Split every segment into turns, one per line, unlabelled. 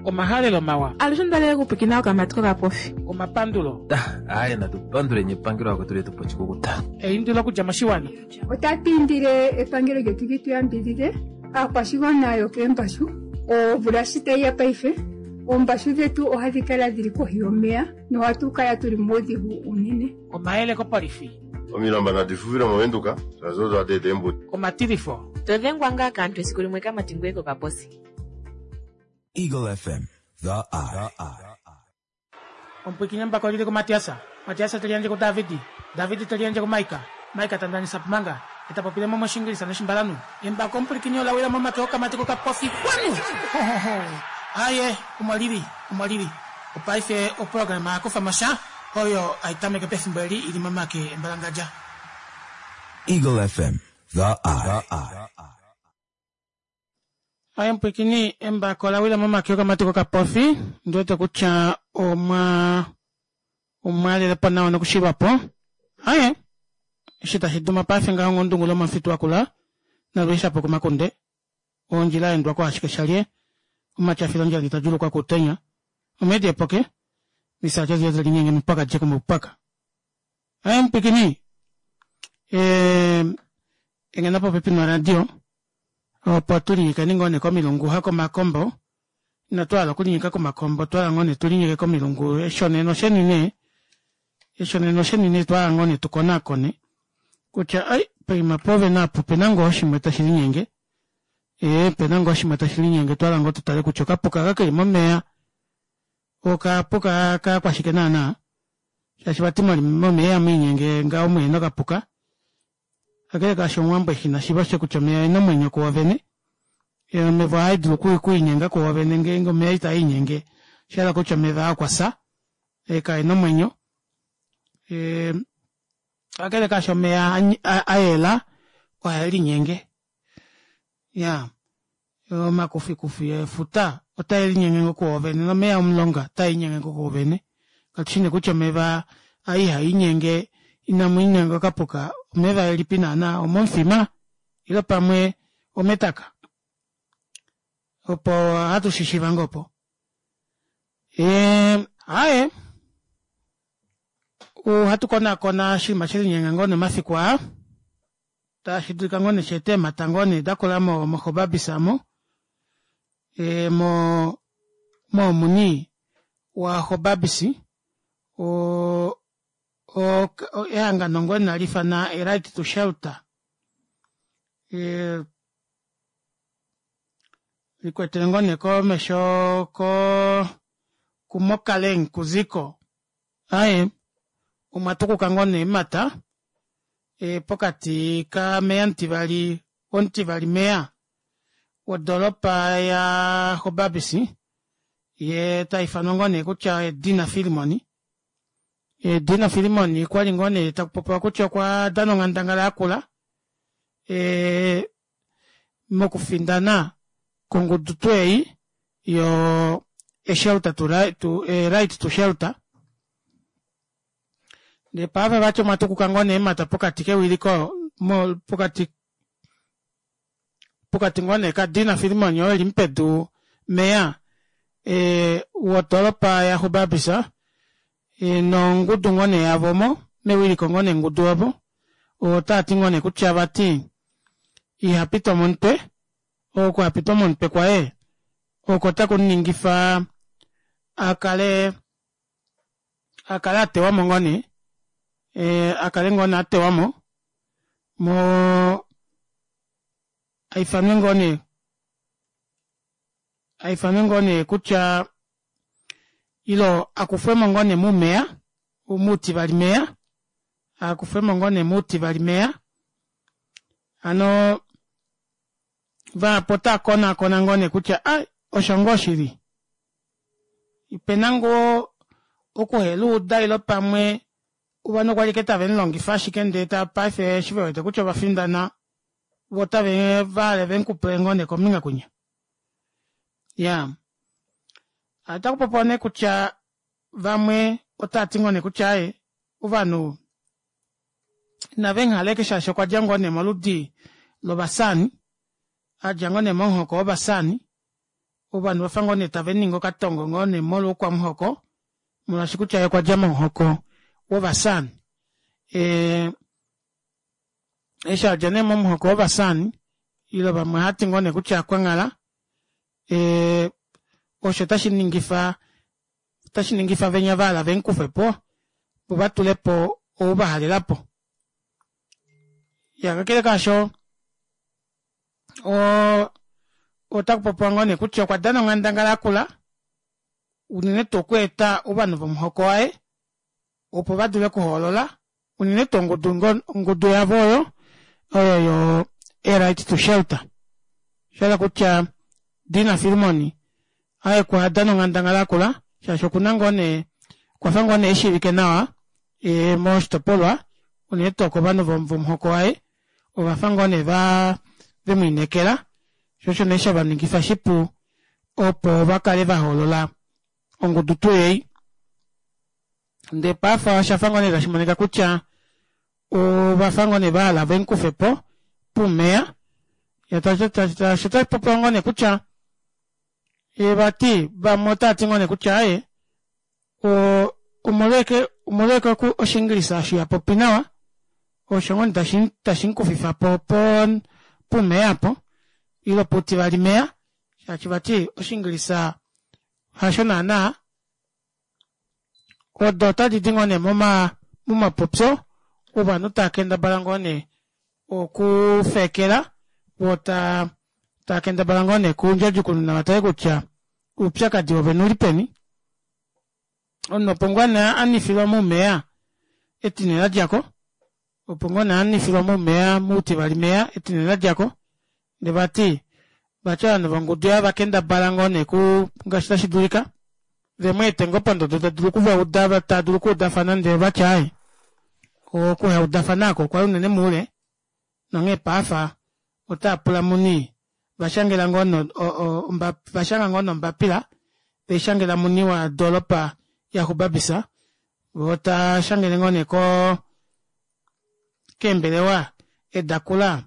Omahale lo mawa.
Alishondale kupikina kwa matuko ka profi.
Omapandulo.
Aya na tupandule nyepangiro akutule tupochikukuta.
Indula kujamashiwana.
Otatindire epangiro getu yambirire. Apashigona yo kembashu. O burashite ya paife. Ombashu zetu ohadikala dhiri kohiyomea. No watu kaya turi modi hu unene.
Omaele ko parifi.
Omilamba na difuvira momentuka. Sazozo adede mbuti.
Omatirifo.
Todengwanga kantu esikulimweka matingweko kaposi.
Eagle FM, the eye.
Ompikinyamba kwa lile ko Matiasa. Matiasa talianje ko Davidi. Davidi talianje ko Maika. Maika tandani sapmanga. Itapopile momo shingiri sana shimbalanu. Yemba komplikinyo la wila mama toka matiko ka pofi kwanu. Aye, umaliri. Upaife o programa ko famasha. Hoyo aitame ke pefimbeli ili mama ke mbalangaja.
Eagle FM, the eye.
Aya mpikini emba kola wila mama kioka matiko ka pofi. Ndote kucha umale lepo na wana kushiba po. Aye. Ishita hiduma pafi nga ngondungu loma fitu wakula. Na ruisha po kumakunde. Onjila endwa kwa ashikeshalie. Umacha filonja litajulu kwa kutenya. Umedi epoke. Misa chazi ya zalinyenge mpaka jeko mpaka. Aya mpikini. Engenapo pepino radio. Opo tulinyika ningone ko milungu hako makombo. Na twala kulinyika ko makombo. Twala ngone tulinyike ko milungu. Eshoneno shenine twala ngone tukona kone. Kucha ai prima pove na pupenango oshimeta shilinyenge. Penango oshimeta shilinyenge twala ngo tutale kuchoka puka kake momea. Oka puka kwa shikenana. Shashibati momea minyenge nga omweno kapuka. Akele kashomwamba hina shibashe kuchomea ino mwenye kuwa vene. Mewa haidu kui nyenga kuwa vene ngengo mea ita inyenge. Shala kuchomea kwa sa. Eka ino mwenye. Akele kashomea aela kwa heli nyenge. Ya. Makufi futa. Ota heli nyenge kuwa vene. No mea umlonga ta inyenge kuwa vene. Katishine kuchomea aiha inyenge. Ina mwinyengo kapuka. Umeva elipina na omonfima. Ilo pamwe ometaka. Opo hatu shishivangopo. Ae. Hatu kona shima shili nyengangone mafikwa. Ta shidikangone shete matangone dakula mo hobabisamo. Mo muni wa hobabisi. Yanga nongoni nalifa na right to shelter. Likwete ngone ko mesho ko kumokaleng kuziko. Ae umatuku kangone mata. Pokati ka meyantivali ontivali meya. Wadolopa ya hobabisi. Ye taifa nongone kucha Dina Filimoni. Dina Filimoni kwa lingone takupopa kucho kwa dano ngandangala akula. Mokufindana kongo dutuei yo shelter right to shelter. De pave bacho matuku kangone mata pokati ke wiliko mo pokati ngone ka Dina Filimoni yo limpedu mea wotolopa ya hubabisa. No ngudu ngone avomo, mewili kongone ngudu avo, o tati ngone kuchabati, ihapito monte, o kwa hapito monte kwa o kota kuningifa, akale atewamo ngone, akale ngone atewamo, mo, aifanu ngone kucha, ilo akufema ngone mumea umuti balimea akufema ngone muti balimea ano va pota kona ngone kucha ai oshongoshiri ipenango okuhelu dailo pamwe ubano kwaliketa venlongi fashi kendeta pafe shivete kucha bafindana vota vale venkupe ngone kominga kunya ya atakupopone kucha vamwe otati ngone kuchae uvanu na venhaleke shasho kwa jangone maludi lo basani ajangone monho ko basani Ubanu wafango ne taveningo katongo ngone molo kwa mhoko. Munashikucha ya kwa jama mhoko. Wabasan. Esha jane mhoko wabasan. Ilo ba mahati ngone kucha kwa ngala. Osho tashi ningifa venya vala venkufe po. Bubatu lepo obahale lapo. Ya kakile kasho. Otakupopo ngone kucha kwa dano ngandangala kula. Unine tokweta ubanu vumhoko wae. Opo badule kuholola. Unine to ngudu ya voyo. Oyo a right to shelter. Shala kucha dina filmoni. Aye kwa dano ngandangala kula. Shasho kunangone kwa fangone ishi wikenawa. Moshto polwa. Unine toko banu vumhoko wae. Owa fangone vemwinekela. Shosho nesha baningifa shipu. Opo bakale holola. Ongudutu yei. Nde pafa shafangone rashimoneka kucha. O bafangone bala venkufe po. Pumea. Yata shota popo ngone kucha. Bati ba mota tingone kucha ae. Umoleke ku oshingilisa shi apopinawa. Oshongon tashin kufifa popon. Pumea po. Ilo puti valimea. Shachibati oshingilisa hashona na odota didingone muma popso uba nuta kenda balangone okufekela wota ta kenda balangone kunjaju kununa wataye kucha upyaka diwe nulipeni ono pongwana anifilo mumea etinela jako opongwana anifilo mumea muti valimea etinela jako nebati bachana bangudia bakenda balangone ku ngashita shidulika vemwe tengo pando duluku va udava ta duluku udafana nde bachai ko ku ha udafanako kwa unene mule nange pafa utapula muni bashangela ngono bashanga ngono mbapila beshangela muni wa dolopa ya kubabisa wota shangela ngone ko kembelewa edakula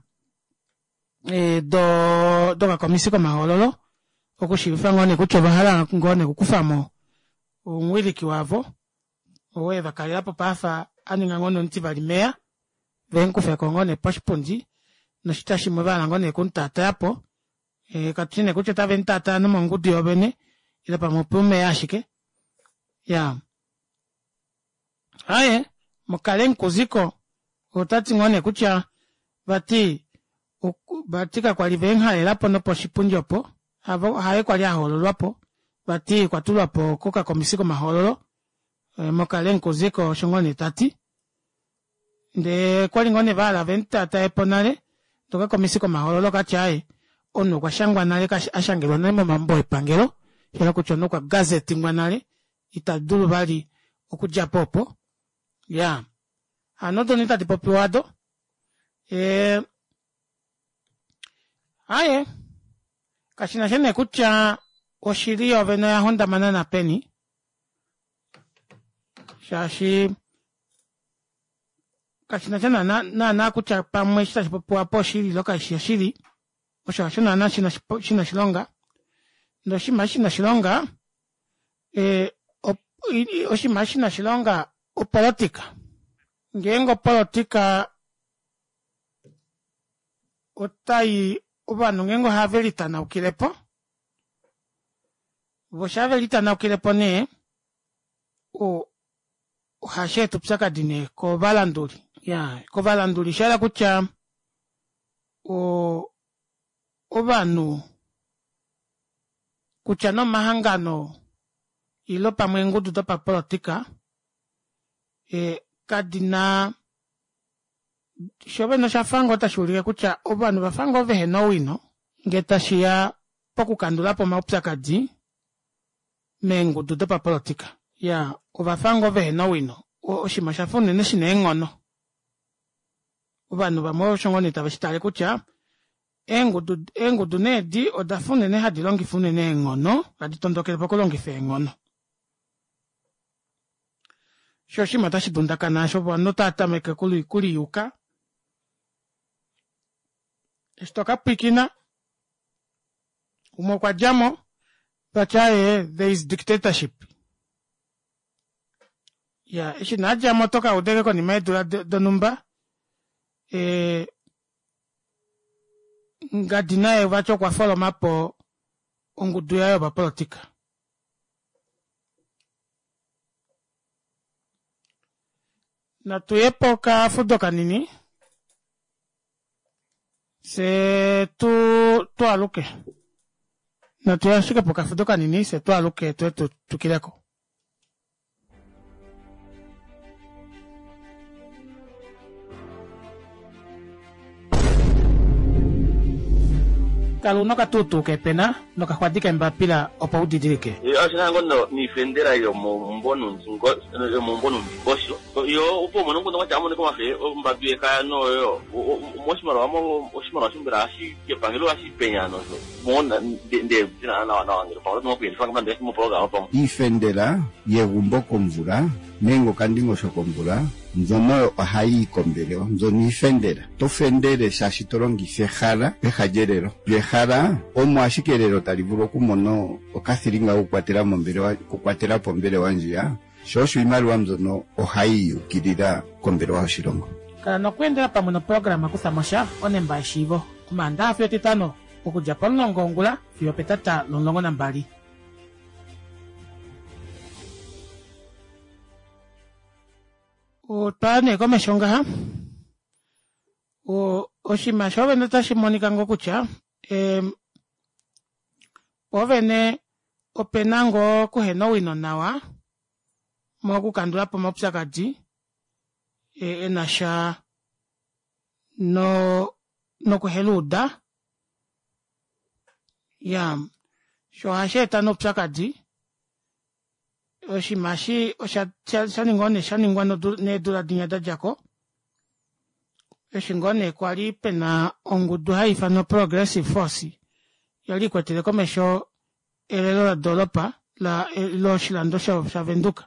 do ka komisiko mahololo okushirifa ngone kuchobahala ngone kukufamo umwiliki wavo owe bakalira pafa aninga ngono ntibalimea venkufe ngone pashpundi no shitashi mubala ngone kuntata yapo katine kucheta ventata no mongudi obene ila pamopume yashike ya aye mukalen kuziko otati ngone kucha batika kwa livenha elapo no poshipunjo po hae kwa lia hololo po bati kwa tulwa po koka komisiko mahololo mokalen kuziko shongone tati nde kwa lingone bala venta ta eponale toka komisiko mahololo kachae ono kwa shangwa nale ashangelo nemo mambo epangelo hela kuchono kwa gazeti ngwanale itadulu bali okuja popo ya anoto nita dipopi wado aye kashina shene kucha oshirio veno ya honda manana peni shashi kashina shena na kucha pamwe shita shipopo wapo shiri loka shiri osha shena na shina shilonga ndo shina shilonga oshima shina shilonga politika ngengo politika otai ubanu ngengo havelita na ukilepo voshavelita na ukilepo ne hashetu psaka dine ko valanduli shala kucha ubanu kucha no mahangano ilo pamwe ngudu topa politika kadina shobe no shafango tashulike kucha ubanu bafango vehe no wino ngeta shia poku kandula po maupsa kadi mengudu topa politika ya ubafango vehe no wino oshima shafune neshine ngono ubanu bamo shongoni tabashitale kucha engudu nedi odafune ne hadilongi fune ne ngono aditondokele poko longi fe ngono shoshima tashidunda kana shobo no tata meke kuli yuka estoka pikina umo kwa jamo Pachaye, there is dictatorship. Ya, ishi naja motoka udege kwa nimaidura donumba. Ngadinae wacho kwa follow mapo onguduya yo ba politika. Na tu época fudoka nini? Se tu aluke. Na tu yashika poka fudoka nini? Se tu aluke tu kileko. Kalau noka tutu ke pena noka kwadika mbapila opa udidirike.
Asina ngono ni fendera yo mbonu ngosho. Yo upo mono ngono kwa chamu ko mafe mbabie ka no yo. Moshimaro amo oshimaro shimbira ashi ke pangelo ashi penya no so. Mona de dina na ngiro pa no ku fanga mande mo program pa.
Ifendera ye gumbo komvura nengo kandingo shokomvura. Nzono ahai kombeleo nzoni fendera to fendere shashitorongi fehara ehajerero fehara omo ashikerero taliburo kumono okathiringa ukwatera mombere wa kukwatera pombere wanjia shosho imaru nzono ohai ukirira kombere wa shirongo
kana kwendera pa mono programa kusamosha onemba shivo kumanda afyo titano okuja palongongula fyo petata lolongo nambali. O tane kome shonga ha. O shima shove neta shimonika ngokucha. Ovene openango kuheno wino nawa. Mogu kandula po mopsakadi. Enasha no kuheluda. Ya. Shohasheta no psakadi. Oshimashi shaningone ne dura dinya dajako. Oshingone kwali pena ongudu haifa no progressive force. Yali kwa telekomesho elelo la dolopa la ilo shilando shavenduka.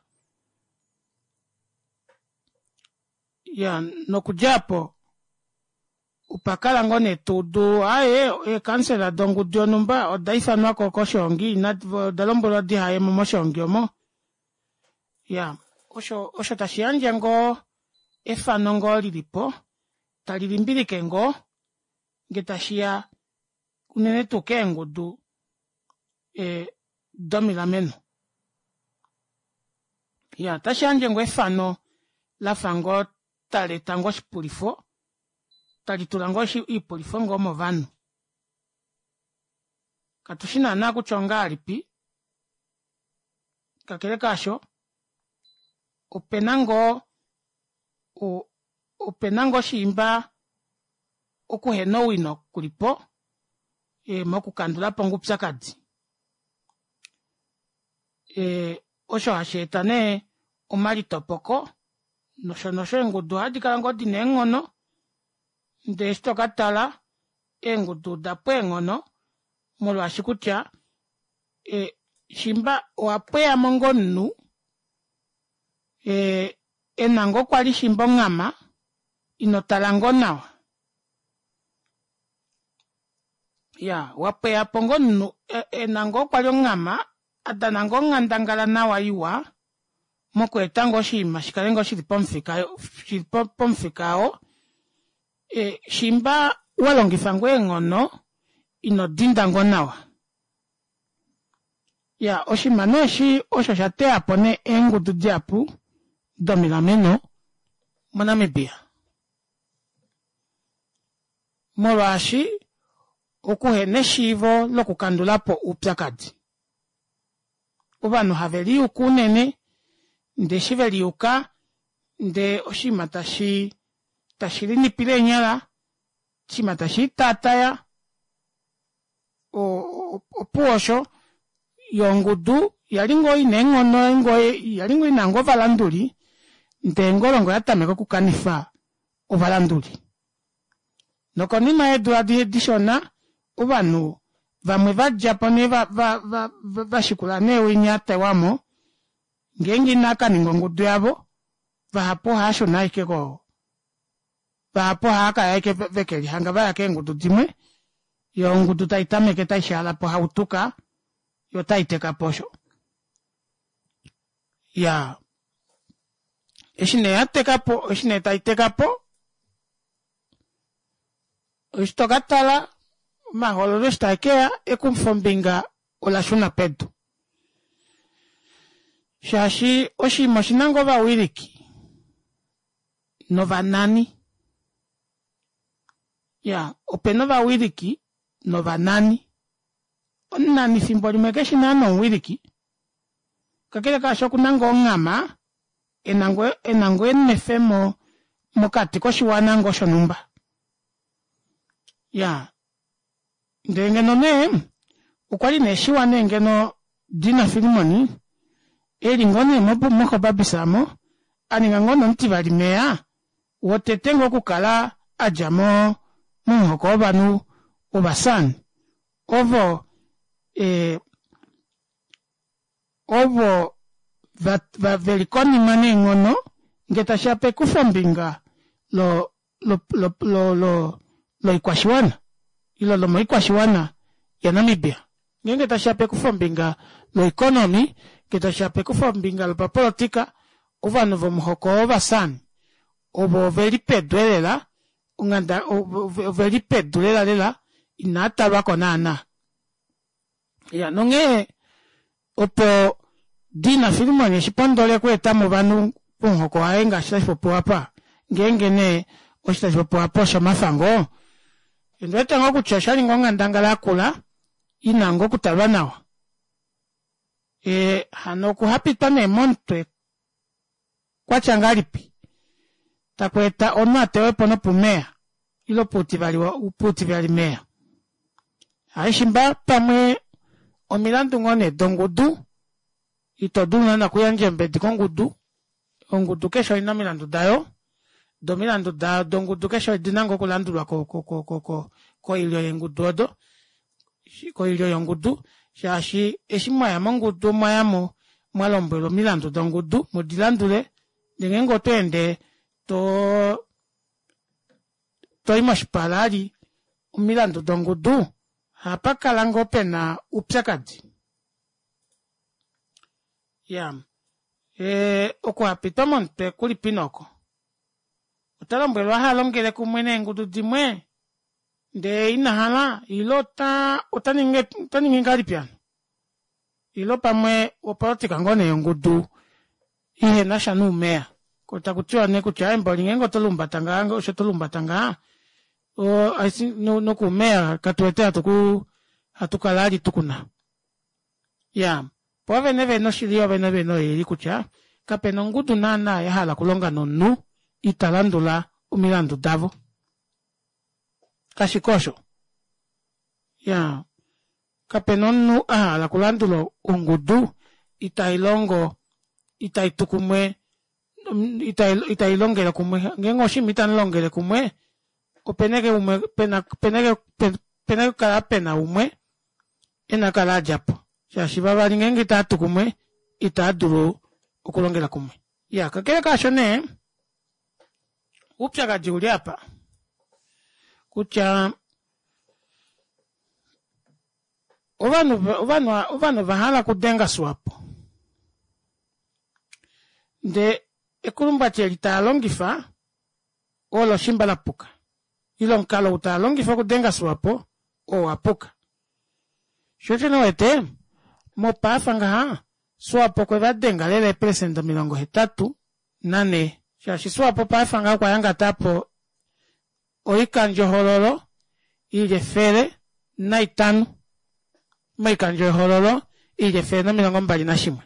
Ya no kujapo upakala ngone tudu kansela dongu dionumba o daifa no kokoshongi na dalombo la dihaye momoshongi omo. Ya, osho tashianja ngo efano ngo lilipo, talilimbirike ngo, ngetashia kunene tuke ngudu domila meno. Ya, tashianja ngo efano lafango taletango shipulifo, talitulango shipulifo ngo movano. Katushina na kuchonga alipi, kakele kasho, upenango shimba okuheno wino kulipo moku kandula pongu psakadi osho hashetane umali topoko nosho engudu hadikala ngo dine ngono nde stokatala engudu dapo ngono molo ashikutya shimba wapea mongo nu enango kwali shimbo ngama inotalango nawa. Ya, wape ya pongo nu enango kwali ngama adanango ngandangala nawa iwa moko etango shima shikalengo shilipomfikao shimba walongifango engono inodindango nawa. Ya, oshimano shi osho shate apone engudu diapu domila meno monamibia. Moroashi okuhene shivo lokukandulapo upsakadi. Ubanu haveli ukunene nde shiveli uka nde oshimatashi tashilini pile nyala shimatashi tataya opuosho yongudu yalingo inengono yalingo inango valanduli ndengolongo yatameko kukanifa ovalanduli nokonima edula dishona ubanu vamwe vajapone vashikulane winyate wamo ngengi nakaningo ngudu yabo vahapo hasho naikeko vahapo haka yake vekeli hanga vayake ngudu dimwe yo ngudu taitameke taishala po hautuka yotaiteka posho. Ya. Eshine atekapo, eshine taitekapo. Istogatala, maholo staikea, ekumfombinga, olashuna pedu. Shashi, oshi moshinango va wiriki. Nova nani. Ya, openova wiriki, nova nani. Nani simboli mekeshi nano wiriki. Kakele kashoku nango ngama, enangwe nefemo mokati koshi wanango shonumba. Ya, ndengeno ne, ukwali neshi wanengeno dina filimoni, ngone moko babisamo, aningangono ntivali mea, wotetengo kukala ajamo, muhoko obanu, obasan, ovo va velikoni mane ngono, ngeta shape kufombinga, lo ikwashiwana, ilo lo ikwashiwana, ya Namibia. Ngeta shape kufombinga, lo economy, ngeta shape kufombinga, lo politika, ova novo muhoko obasan, ovo velipedwelela, unganda, velipedwelela lela, inata wako nana. Ya, nonge, opo, dina filimoni, shipondole kwe tamu vanu, punhoko haenga, shitajipopo hapa, ngengene, oshitajipopo hapa, shamafango, ndwete ngoku choshali ngonga ndangala kula, inango kutalwanawa. Hanoku hapitane montwe, kwa changalipi, takweta ono atewe pono pumea, ilo puti vali mea. Haishimba pamwe, omilandu ngone dongudu, itoduna na kuyanje dikongudu, ongudu kesho ina milandu dayo, do milandu dayo, dongudu kesho dinango kulandulwa ko ilio yengudu odo, ko ilio yengudu, shashi, eshimaya mongudu mayamo, mwalombelo milandu dongudu, mudilandule, dingengo tuende, to imashipalari, milandu dongudu, hapa kalango pena upsakadi. Ya. Okwa pitomonte kuli pinoko. Utalambwelo halongele kumwene ngudu dimwe. De inahala, ilota, utaninge ngaripiano. Ilopa mwe, oporotika ngone ngudu, ihe nasha numea. Kota kuchua ne kuchua emboli ngengo tolumbatanga, ngo tolumbatanga. Aisi no kumea, katuete hatukalari tukuna. Ya. Pove neve no shilio veneve no kucha, kapeno ngudu nana ya hala kulonga nonu, italandula umilandu davo. Kashikosho. Ya. Kapeno nu hala kulandulo ungudu, itailongo, itaitukumwe, itailongele kumwe, ngengo shimitan longele kumwe, openege umwe, penege kala pena umwe, ena kala japo. Shashibaba ngenge tatu kumwe, itaduro ukulongela kumwe. Ya, kakele kashone, upcha kajuli hapa. Kucha, uvanu vahala kudenga swapo. De, ekulumba chelita alongifa, olo shimbala puka. Ilo mkalo uta alongifa kudenga swapo, o apuka. Shote no ete, mopa fanga swapo kwe vadenga lele presenta milongo hetatu, nane, shashi swapo pa fanga kwa yanga tapo, oikanjo hololo, ile fere, na itanu, maikanjo hololo, ile fere na milongo mbali na shimwe.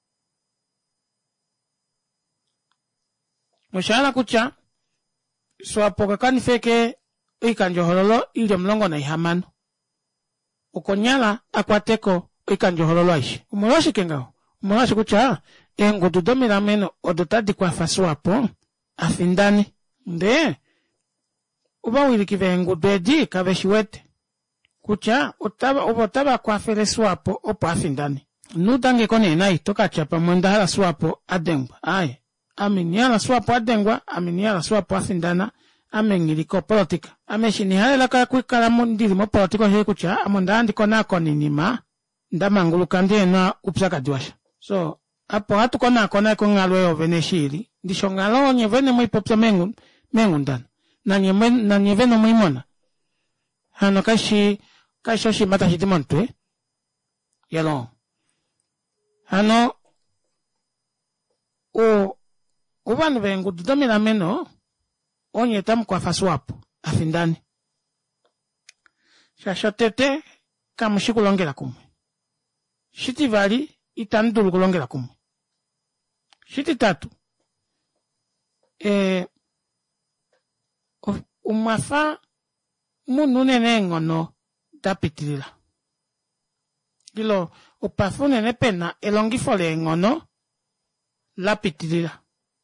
Mwishala kucha, swapo kakani feke, oikanjo hololo, ile mlongo na ihamano. Ukonyala, akwateko, ikanjo hololo aishi. Umoloshi kengao. Umoloshi kucha, ngudu domila meno, odotadi kwa faswapo, afindani. Nde, ubawili kive ngudu edi, kabeshiwete. Kucha, ubotaba kwa fere swapo, opo afindani. Nudange kone nai, toka chapa mwendahala swapo, adengwa. Aye. Aminiala swapo adengwa, aminiala swapo afindana, amengiliko politika. Ameshini hale laka kuikala mundili mo politiko hei kucha, amundandi konako ninima, ndamangulu kandi na upsaka diwasha. So, apo hatu kona kongalwe o veneshiri, disho ngalo nye vene mwi popsa mengun dan. Na nye vene mwi mona. Hano kaishoshi mata hitimontu, Yalong. Hano, Ubanu vengu dudomila meno, onye tamu kwa faswapo, afindani. Shashotete, kamushi kulongela kumwe. Shiti vali, itandulu kulongela kumwe. Shiti tatu. Umafa, munune nengono, tapitilila. Dilo, upafune ne pena, elongifole ngono, lapitilila.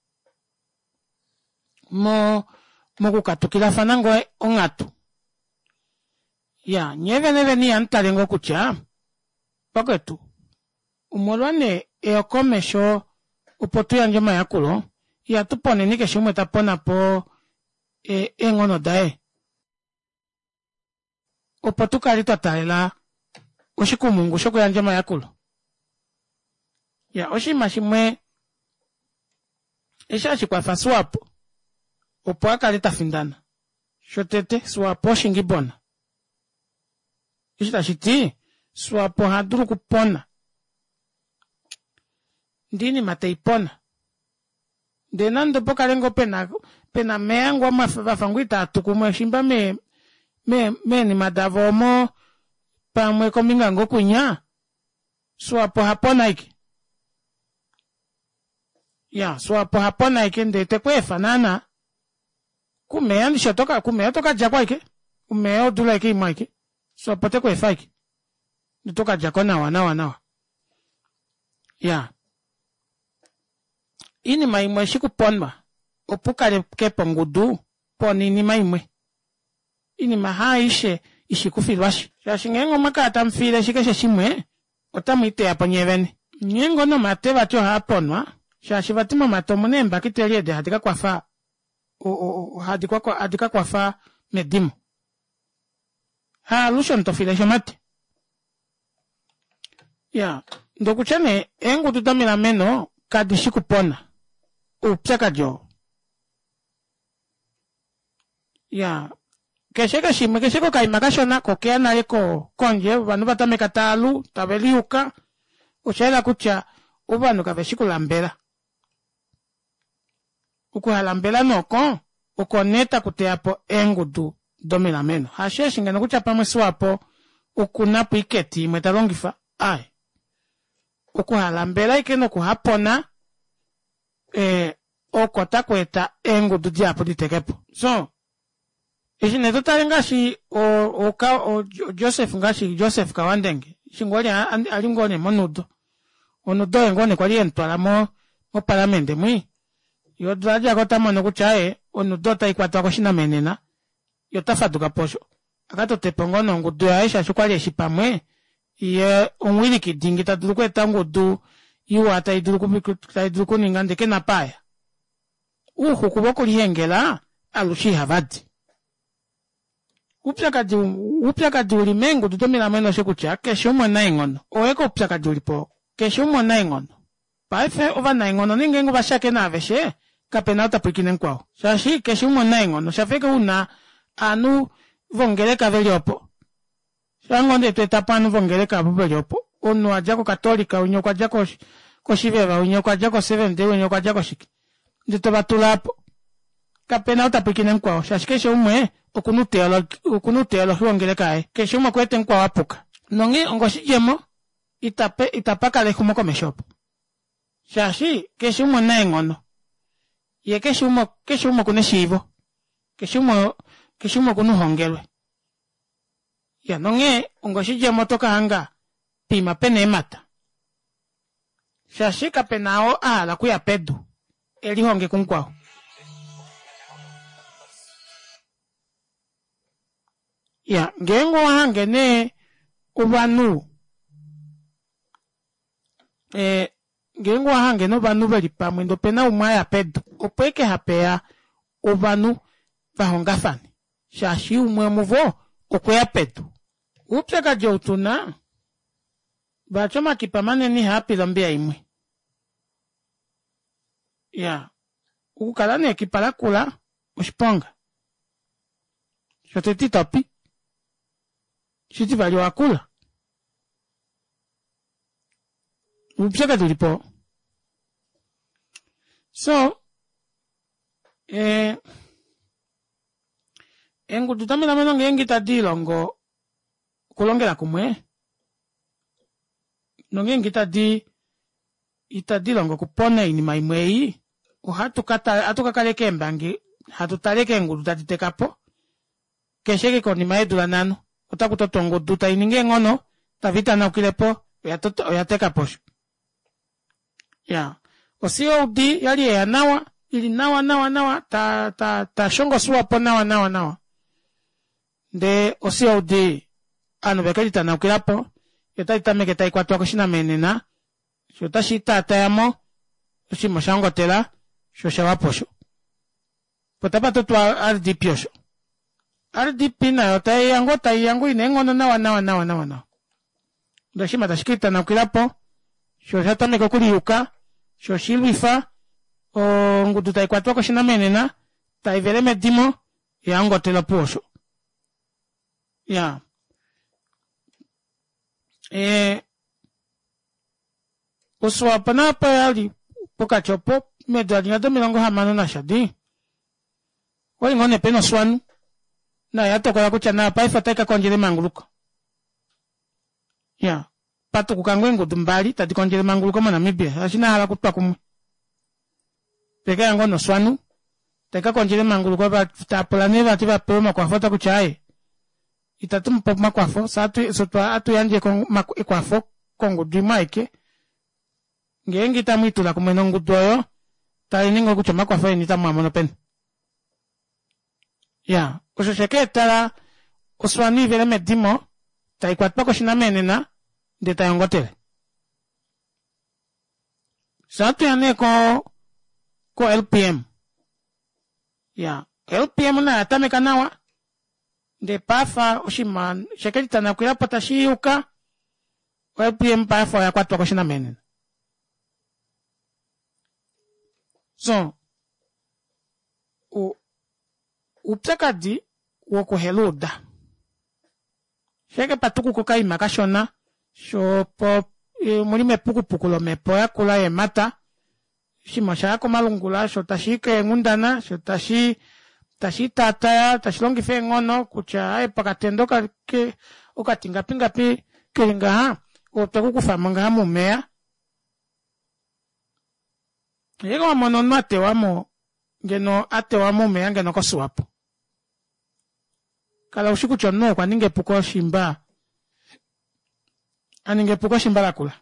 Mo kukatukila fanango ongatu. Ya, nyeve ni antalengo kucha. Paketu. Umolwane eokomesho upotu ya njoma ya kulo. Ya tupone nike shumwe tapona po engono dae. Upotu kalito talela ushikumungu shoko ya njoma ya kulo. Ya, oshimashimwe eshashi kwa faswapo. Upo akalita findana. Shotete swapo shingibona. Ishita shiti swapo haduru kupona. Ndini mateipona. Denando poka lengo pena meangwa mafafanguita atukumwe shimba me ni madavomo pamwe kominga ngokunya. Swapo hapona iki. Ya, swapo hapona iki ndete kwe fanana. Kumea nishotoka kumea toka jakwa ike. Kumea odula ike ima ike. Swapo te kwe fa ike. Nitoka jakwa nawa. Ya. Ini maimwe shiku ponma. Opukale kepo ngudu. Poni ni maimwe. Ini maha ishiku filwashi. Shashingengo maka atamfile shike shimwe. Otamite hapo nyeveni. Nyengo no mate wacho haponwa. Shashivatima matomune mbaki liede hadika kwa fa. Hadika kwa fa medimu. Lushon tofile shomate. Ya. Ndokuchane engu tutamila meno kadishiku pona. Upsaka jo. Ya. Kesheko kaimakashona kokea na eko konje. Vanu batame katalu, tabeliuka. Uchaela kucha. Ubanu kaveshiku lambela. Ukuhalambela noko. Ukoneta kuteapo engu domila meno. Hasheshi ngeno kuchapa mwiswapo. Ukunapu iketi metalongifa. Ai. Ukuhalambela ikeno kuhapona. Okota kweta engu diapo ditekepo. So. Ishi netotale ngashi Joseph Kawandenge. Shingwali alingone monudo. Onudo engone kwa lientwala mo palamende mwi. Yo draja kota mono kuchae. Onudo taikwata kwa shina menena. Yo tafaduka posho. Akato tepongono ngudu ya isha shukwali eshipamwe. Iye onwili kidingi taduluku etangudu. Iwa taiduluku ningandeke na paya. Kuboko lihengela. Alushi havadi. Upyaka ulimengu dutomila meno shekucha. Keshumo na ingono. Oeko upyaka ulipo. Keshumo na ingono. Paife ova na ingono ningengu bashake na aveshe. Kapena utapikine nkwao. Shashi keshumo na ingono. Shafeke una anu vongeleka veliopo. Shangonde tuetapanu vongeleka veliopo. Onu ajako katolika, unyoko ajako koshiveva, unyoko ajako sevende, unyoko ajako shiki. Ndito batulapo. Kapena utapikine nkwao. Shashi kesho umwe, okunutelo vongeleka e. Kesho umwe kwete nkwao apuka. Nongi ongoshijemo, itapaka lekumo komeshopo. Shashi kesho umwe na ingono. Ye kesho umwe kuneshivo. Kesho umwe kunuhongelwe. Ya nonge ongoshijemo toka hanga. Pima pene mata. Shashika penao la kuya pedu. Eli honge kunkwao. Ya, ngengo hange ne ubanu. Ngengo hange no banu beli pamwe ndo pena umaya pedu. Opeke hapea ubanu vahongafani. Shashi umwe muvo okuya pedu. Upsaka jotuna. Bachoma kipamane ni hapi lombea imwe. Ya. Ukukalane kipalakula, ushiponga. Shoteti topi. Shiti bali wakula. Upsaka tulipo. So, engu tutamila menonge engita dilongo kulongela kumwe. Nonge engita itadilongo kupone ini maimwei. Uhatu kaleke embangi. Hatu taleke engu tutatitekapo. Kesheke koni maedula nano. Utakutotongo duta ininge ngono. Tavita na ukilepo. Oyateka posho. Ya. Osio udi yali ya nawa. Ili nawa. Ta shongo suwapo nawa. De osio udi. Ano bekelita na ukilapo. Yota itameke ta ikwatu wako shina menena. Shota shita atayamo. Shimo shango tela. Shosha waposho. Potapa tutu ardi piosho. Ardi pina yota yangu inengono nawa. Doshima tashikita na ukilapo. Shosha tameke kuri yuka. Shoshilwifa. Ngudu ta ikwatu wako shina menena. Ta iveleme dimo. Yango tela posho. Ya. Uswa panapa yali. Poka chopo. Medali yado milongo hamano na shadi. Wali ngone peno swanu. Na yato kwa kuchana pa ifateka konjele manguluko. Ya. Pato kukangwengu dumbali. Tati konjele manguluko mana mibia. Ashina hala kutua kumwe. Peke yango no swanu. Teka konjele manguluko ba tapulane ba tiba peo makwafo kuchaye. Itatum pop makwafo. Sotwa atu yanje makwafo. Kongo dima ike. Ngengi tamitu la kumenongu doyo. Tali ningo kucho makwafo ni tamu amono pen. Ya. Usosheke tala. Uswani vele medimo. Ta ikwat pako shinamene na. De tayongotele. Satu yane ko LPM. Ya. LPM na atame kanawa. De pafa ushiman. Shekeli tana kuya patashi yuka. LPM pafa ya kwat pako shinamene. So, upsakadi woko heluda. Sheke patuku kukai makashona. Shopo, mulime puku lo mepo ya kula ye mata. Shimosha yako malungula. Shotashike ngundana. Tashi tataya. Tashilongi fe ngono. Kucha pakatendoka ke. Ukatinga pinga pi. Kiringa ha. Utoku kufamanga hamu mea. Yego wa monono atewamo, ngeno atewamo mea ngeno ko suwapo. Kala ushiku chono kwa ninge puko shimba. Aninge puko shimba la kula.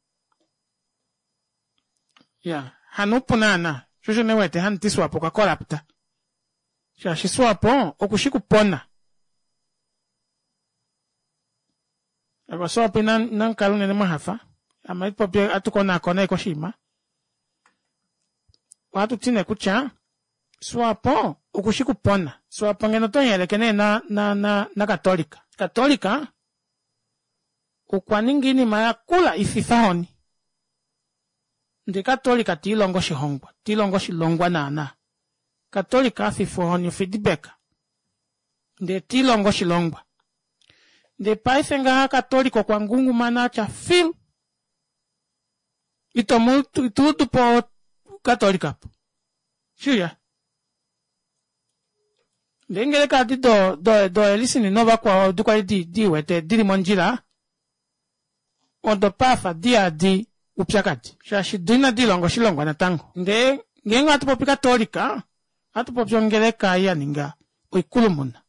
Ya, hanupu nana. Shusho newete hanti suwapo kwa korapta. Shashi suwapo, okushiku pona. Ako suwapo nan kalune ne mahafa. Ama itipopi atukona kona iko shima. Watu tine kucha, suwapo, ukushiku pona. Suwapo ngeno to yelekene na katolika. Katolika, ukwaningini mayakula ififahoni. Ndi katolika tilongo shihongwa. Tilongo shilongwa nana. Katolika fifahoni feedback. Ndi tilongo shilongwa. Ndi paifenga katoliko kwa ngungu manacha fil. Itutu po katolika. Shuya. Ndengele kati do elisini nova kwa dukwali di wete diri monjila. Ondo pafa di upsakati. Shashi dina di longo shilongo na tango. Ngenga atupopi katolika. Atupopi ongele kaya ninga. Uikulumuna.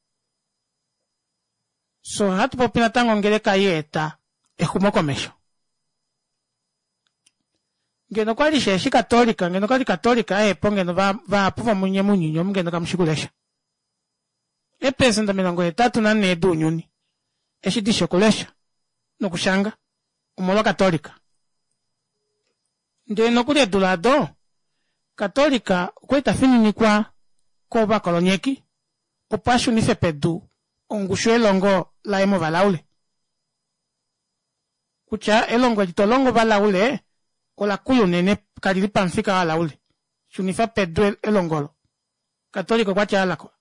So atupopi na tango ongele kaya eta. Ehumoko mesho. Ngeno kwa li sheshi katolika, ngeno kwa li katolika, po ngeno va apuva munye munyinyo, ngeno kamshikulesha. Pesa ndamilongo etatu na nedu nyuni. Eshi shokulesha. No kushanga. Umolo katolika. Ndeno kuli edulado. Katolika, kweta fini ni kwa koba kolonyeki. Upashu nife pedu. Ongushwe longo la emo valaule. kucha elongo litolongo bala ule ola kulo nene kalili pamfika wala ule shunifa pedwe elongolo katoliko kwa cha alako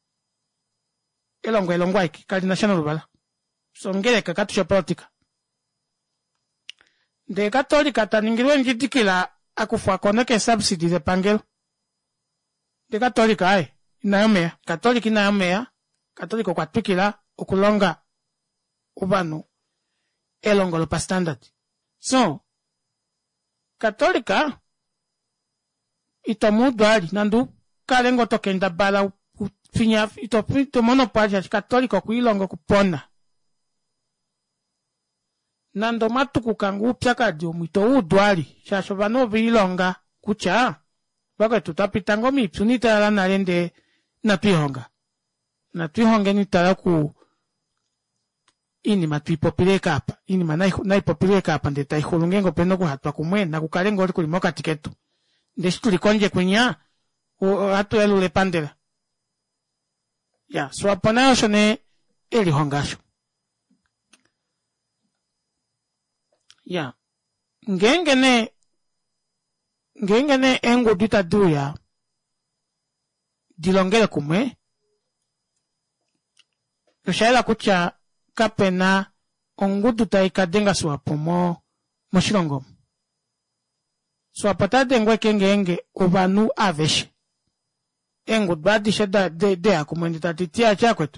elongo iki kali national bala so ngeleka katusha politika de katolika taningirwe njitikila akufa koneke subsidy de pangelo de katolika ai inayomea katolika inayomea katoliko kwa tukila ukulonga ubanu elongolo pa standard so katolika itomudwali nandu kalengo tokenda bala finya ito monopaja katolika kuilongo kupona nando matuku kangu pyaka dio mwito udwali shasho bano bilonga kucha baka tutapitango mipsunita la nalende na twihonga ni tala ku ini matwipopileka hapa ini naipopileka hapa ndeta ihulungengo peno kuhatwa kumwe na kukalengo oli kulimoka tiketu ndeshi tulikonje kunya hatu elule pandela ya swapanayo shone eli hongasho ya ngengene engo duta duya dilongele kumwe yoshaela kucha kapena ongudu taikadenga swapomo moshilongo swapata dengwe kengenge ubanu aveshe engo badisha de akumwendita titia chakwetu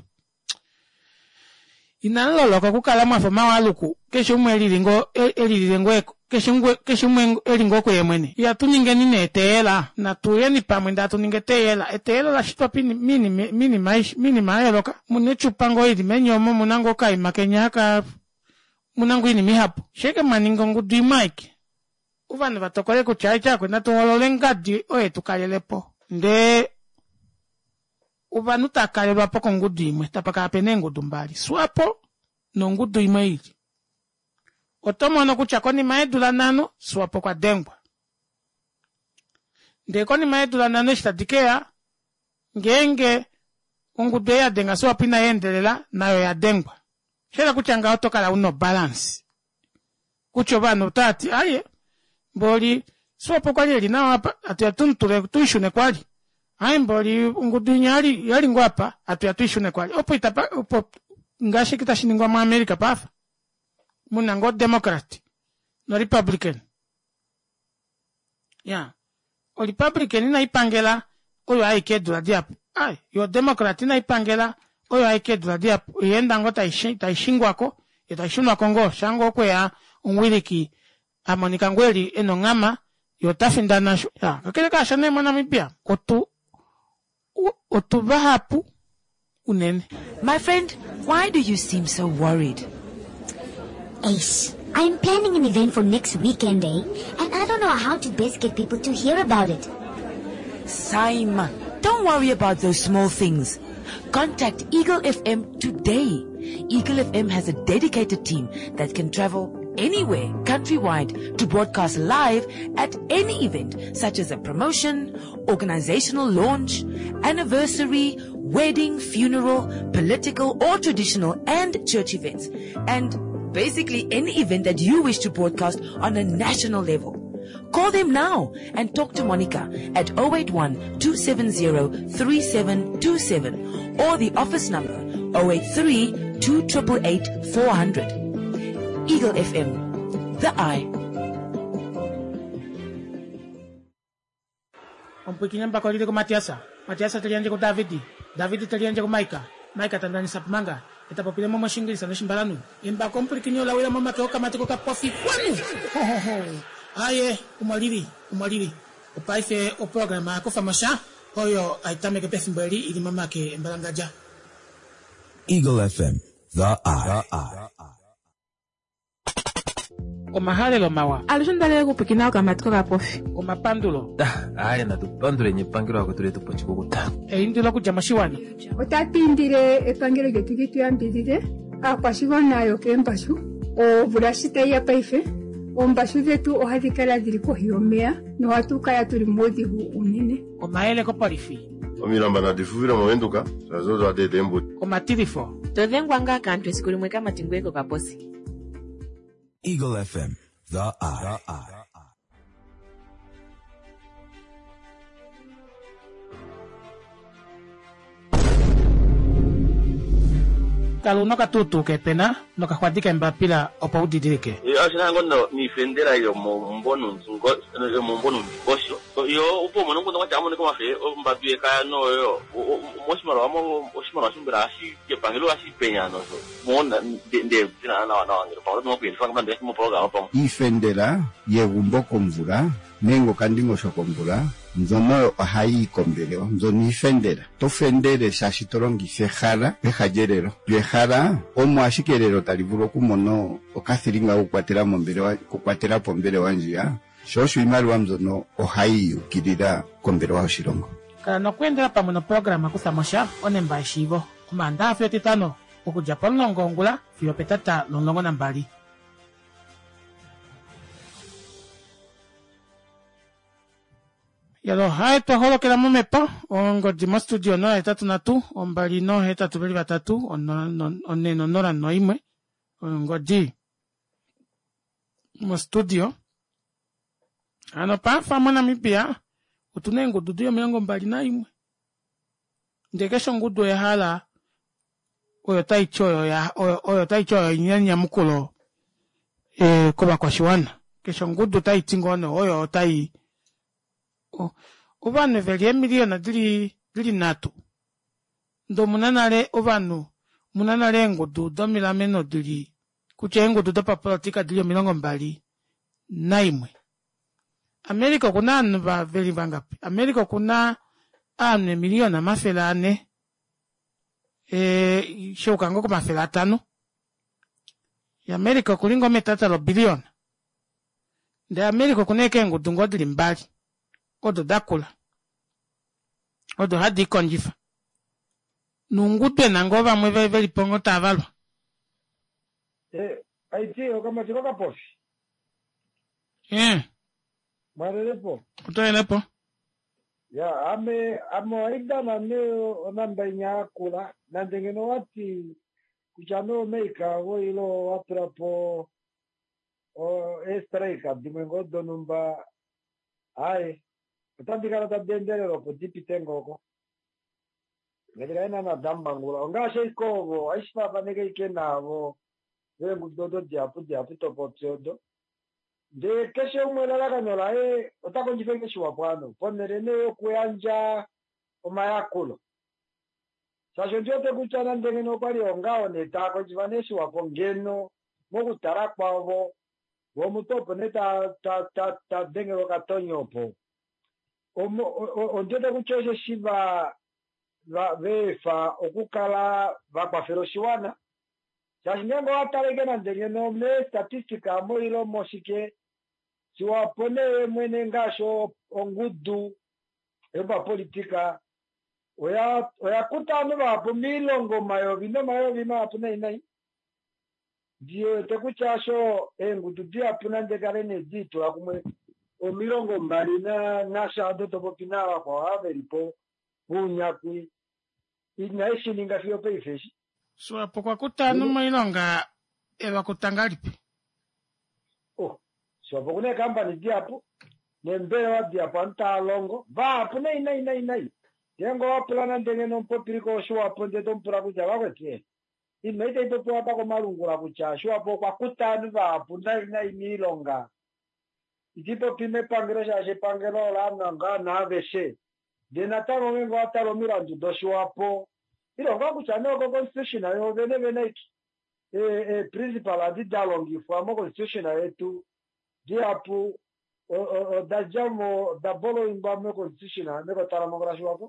inaloloka kukala mwafa mawaluku kesho umwe elingo kwemwene ya tuninge ninetela na tuyeni pamwe ndatu ningetela etela la shitwa mini maeloka munechupango ili menyomo munango kai makenyaka munango ini mihapo sheke maningo ngudi mike uvane vatokole kuchai chakwe na tuholole ngadi oye tukalelepo nde uvanuta kalelwa poko ngudu imwe tapaka apene ngudu mbali swapo no ngudu imwe ili otomono kuchakoni maedula nano swapo kwa dengwa ndekoni maedula nano shitadikea ngenge ngudu ya denga swapo ina yendelela nayo ya dengwa shela kuchanga otokala uno balance kucho vano tati aye mboli swapo kwa lili nao hapa atu ya tuntule tuishune kwali aimboli ngudu nyali yali ngwapa atu ya tuishune kwali opo ngashi kitashiningwa mu America pafa munango Democrat no Republican ya o Republican ina ipangela oyo aikedula diapo ai yo Democrat ina ipangela oyo aikedula diapo yenda ngota taishingwako itaishunwa kongo shango kwe ya unwiliki amonika ngweli eno ngama yo tafindana ya kakele kasha ne mwana mipia otuvahapu unene.
My friend, why do you seem so worried?
Ace, I'm planning an event for next weekend, and I don't know how to best get people to hear about it.
Saima, don't worry about those small things. Contact Eagle FM today. Eagle FM has a dedicated team that can travel anywhere countrywide to broadcast live at any event, such as a promotion, organizational launch, anniversary, wedding, funeral, political or traditional and church events, and basically any event that you wish to broadcast on a national level. Call them now and talk to Monica at 081-270-3727 or the office number 083-288-400. Eagle FM, the eye.
Ompikinya mpakolile ko Matiasa talianje ko David talianje ko Maika tandani sapmanga itapopile mo mashingilisa na shimbalanu imba komplikinyo la wila mama ko kamatiko ka pofi kwanu aye umaliri upaife o programa ko famasha oyo aitame ke pefimbali ili mama ke mbalangaja.
Eagle FM, the eye.
Omahale lo mawa
alishondale kupikina kamatiko ka pofi
omapandulo
aye na tupandule nyepangiro wako tule tupochiko kutana
indilo kujamashiwana
otatindire epangiro getu yambirire akwashibona yo kembashu o burashita ya paife ombashu zetu ohadikala ziri kohiyomea no hatukaya tuli modihu unene
omaele ko parifi
omilamba na difuvira momentuka sazozo ade dembo
omatirifo
todhengwanga kantu esikuli mweka matingweko ka posi
Eagle FM, the eye.
Kalu no katutu ke pena no kakwatike mbapila opa udidike.
Asina ngono ni fendera yo mbonu ngosho. Yo upo mono ngono cha mono kwa fe mbapile ka no yo moshimaro shimbira shi ke pangelo ashi penya no so. Mona de tina na ngiro pa no pe fanga mande mo program pa.
Ifendera yegumbo komvura nengo kandingo shokomvura nzono ahai kombeleo nzoni ifendera tofendere shashitorongi fehara behajerero behara omo ashikerero talivuro kumono okathiringa ukwatera mombere kukwatera pombere wanjia shoshu imaru mzono ohai ukirira kombere wa shirongo
kana kwendera pa mono programa kusamosha onemba ishivo kumanda afyo titano ukujapon longongula fio petata longongo nambali. Yalo hai to holo kila mumepa ongo dimo studio no etatu natu ombali no etatu beli batatu onne no nora no imwe ongo di mo studio ano pa fama na mipia utunengo dudu milango mbali na imwe ndekesho ngudu ya hala oyo taichoyo inyanya mukulo koba kwa shiwana kesho ngudu taitingono oyo tai Ubanu velie miliona dili natu. Ndo munanale ubanu munanale ngudu domila meno dili kuche ngudu dopa politika dili milongo mbali naimwe. Amerika kuna anu ba veli bangapi. Amerika kuna anu miliona mafela ane shoka ngoko mafela 5. Ya Amerika kulingo metata lo biliona. Nde Amerika kuneke ngudu ngodili mbali. Odo dakula. Odo hadi konjifa. Nungutwe nangoba mwe veli pongo tavalwa.
Aiti okama chikoka poshi. Marelepo.
Utoelepo.
Ya amo aida na neo onamba inyakula. Nandengeno wati kuchano meika woilo watrapo estraika dimengo donumba ai. Utandikana tabendere ropo dipitengoko. Ngediraina na dambangula. Ongashe ikovo, aishpapa nege ikenavo. Vengu dodo diapu topo tseodo. De keshe umwela kanyola utakonjifenge shiwapwano. Ponerene kuyanja omayakulo. Sasho njote kuchana ndengeno pali ongao netako jivane shiwapo ngeno. Mogu tarakwawo. Womutopo neta ta dengero katonyopo. Onjote kuchoshe shiva vefa okukala vakwafero shiwana. Chashingengo watalegena ndengeno mne statistika moilo moshike siwapone mwene ngasho ongudu eba politika oya kutanu vapo milongo mayovi mapune inai. Diyo tekuchasho ngudu dia puna ndegarene dito akumwe omirongo mbali na shado topopina kwa averipo unyakwi inaishi ninga fio peifeshi
so kwa kutanu mailonga eba kutangalipi
so pokune company diapo nembewa diapo antalongo va pune inai tengo wapulana ndengeno mpopiriko shwa ponde tompura kuja wakwetie imeite ipopo apa kwa malungura kucha shwa po kwa kutanu va puna inai milonga Ikipo pime pangero shaje pangero la nanga na veshe. Denataro wengo ataro mirandu doshuapo. Ilo ngaku chano ko constitution ayo vene principal adi dalongi famo constitution ayetu diapu dajamo dabolo imbame constitution ameko taramo grashuapo.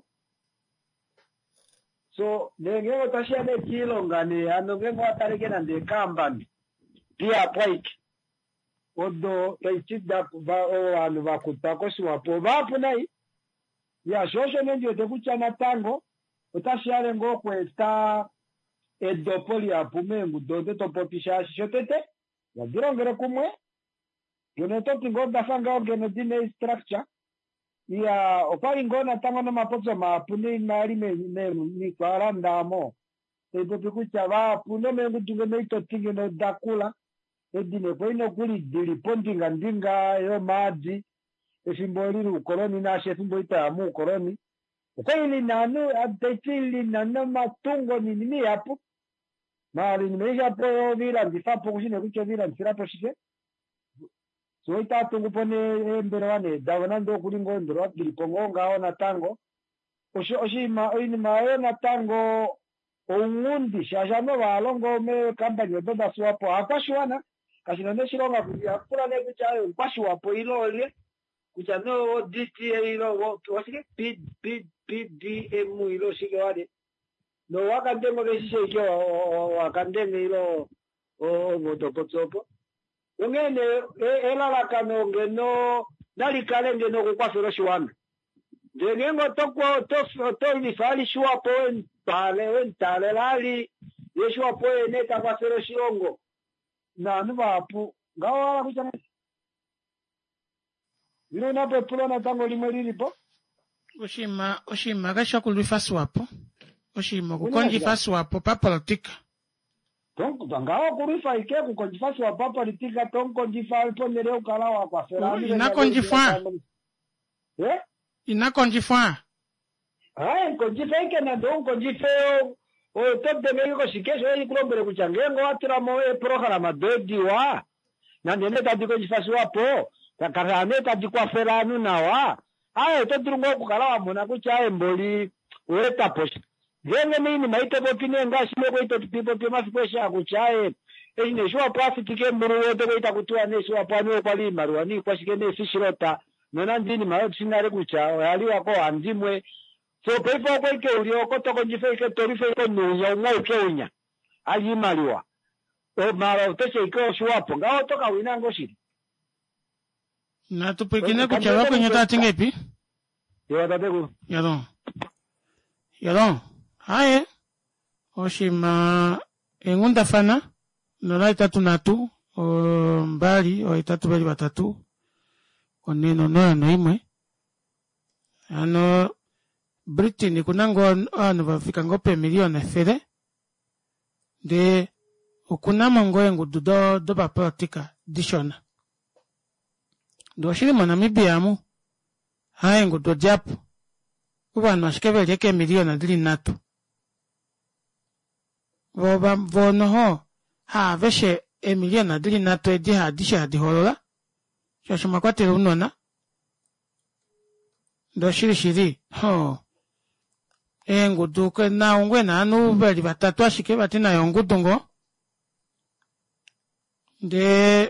So nengego tashia ne kilongane anongengo atareke nande kambani. Dia point. Odo kaichida anu vakutako siwapo vapo nai ya shosho nendio tekuchana tango utashiare ngokwe ta edopoli apumengu dodo topopisha shotete ya dirongere kumwe yonetoti ngoda fanga ogeno dine structure ya opari ngona tango na mapozo mapune mari ni kwarandamo ebo pikucha vapo no mengu dungene itotinge no dakula edine poino kuli dilipo ndinga yo madzi efimbo lili ukoloni nashe efimbo itamu ukoloni ukweli nanu abdetili nanu matungo nini yapo mali nimeisha po vila ndifapo kushine kucho vila ndirapo shike so itatungu pone emberwane dawanando kulingo ndro dilipongonga ona tango oshima oini maona tango ongundi shashano balongo me kampani beba swapo akwashwana kashinone shilonga kula ne kuchayo kwashwapo ilole kuchano DTA ilo wasike PDM ilo shike wade no wakandengo leshishe ikyo wakandenge ilo ngotopotsopo ungene elala kano ngeno dalikale ngeno kukwafero shwana ngengo to ifali shwapo entale lali yeshwapo eneta kwafero shilongo nanu bapu ngawala kuchana ilo napo pulona tango limwe lilipo
oshima gasha kulwifa swapo oshima kukonji faswapo pa politika
tonko ngawa kulwifa ike kukonji faswapo pa politika tonko jifa ponere ukalawa kwa ferani
inakonjifa inakonjifa konjifa ike na donko jifeo o tobde meko shikesho yi kulombere kuchangengo atira mo programa dodi wa na nene tadi konjifa swapo takarane tadi kwa ferani nawa to turungo kukalawa mona kuchae mboli weta posh genge nini maite bopine ngashi meko ito pipo pima fikwesha kuchae ine shwa profit ke mburu wote kuita kutua ne shwa pano kwa limaru ni kwa shikene fishirota nona ndini mayo sinare kucha ali wako andimwe so pepo kwa ike ulio kotoko njifeke torife ko nunya ngo kenya ali maliwa o mara utese iko shwapo ngao toka winango shiri na tupikine kuchawa kwenye tatingepi
yo tategu
yadon hae oshima engunda fana nola itatu natu o mbali o itatu bali batatu oneno no imwe ano Britain kunango anu bafika ngope milioni fere de okunama ngoyengu do ba politika dishona do shiri Namibia mu hae ngudo japo ubana shikebe leke milioni dili natu vono ho ha veshe milioni dili natu edi ha disha di holola shashima kwatele unona do shiri ho ngudo ke na ongwe na anu bali batatu ashike batina yongudo ngo de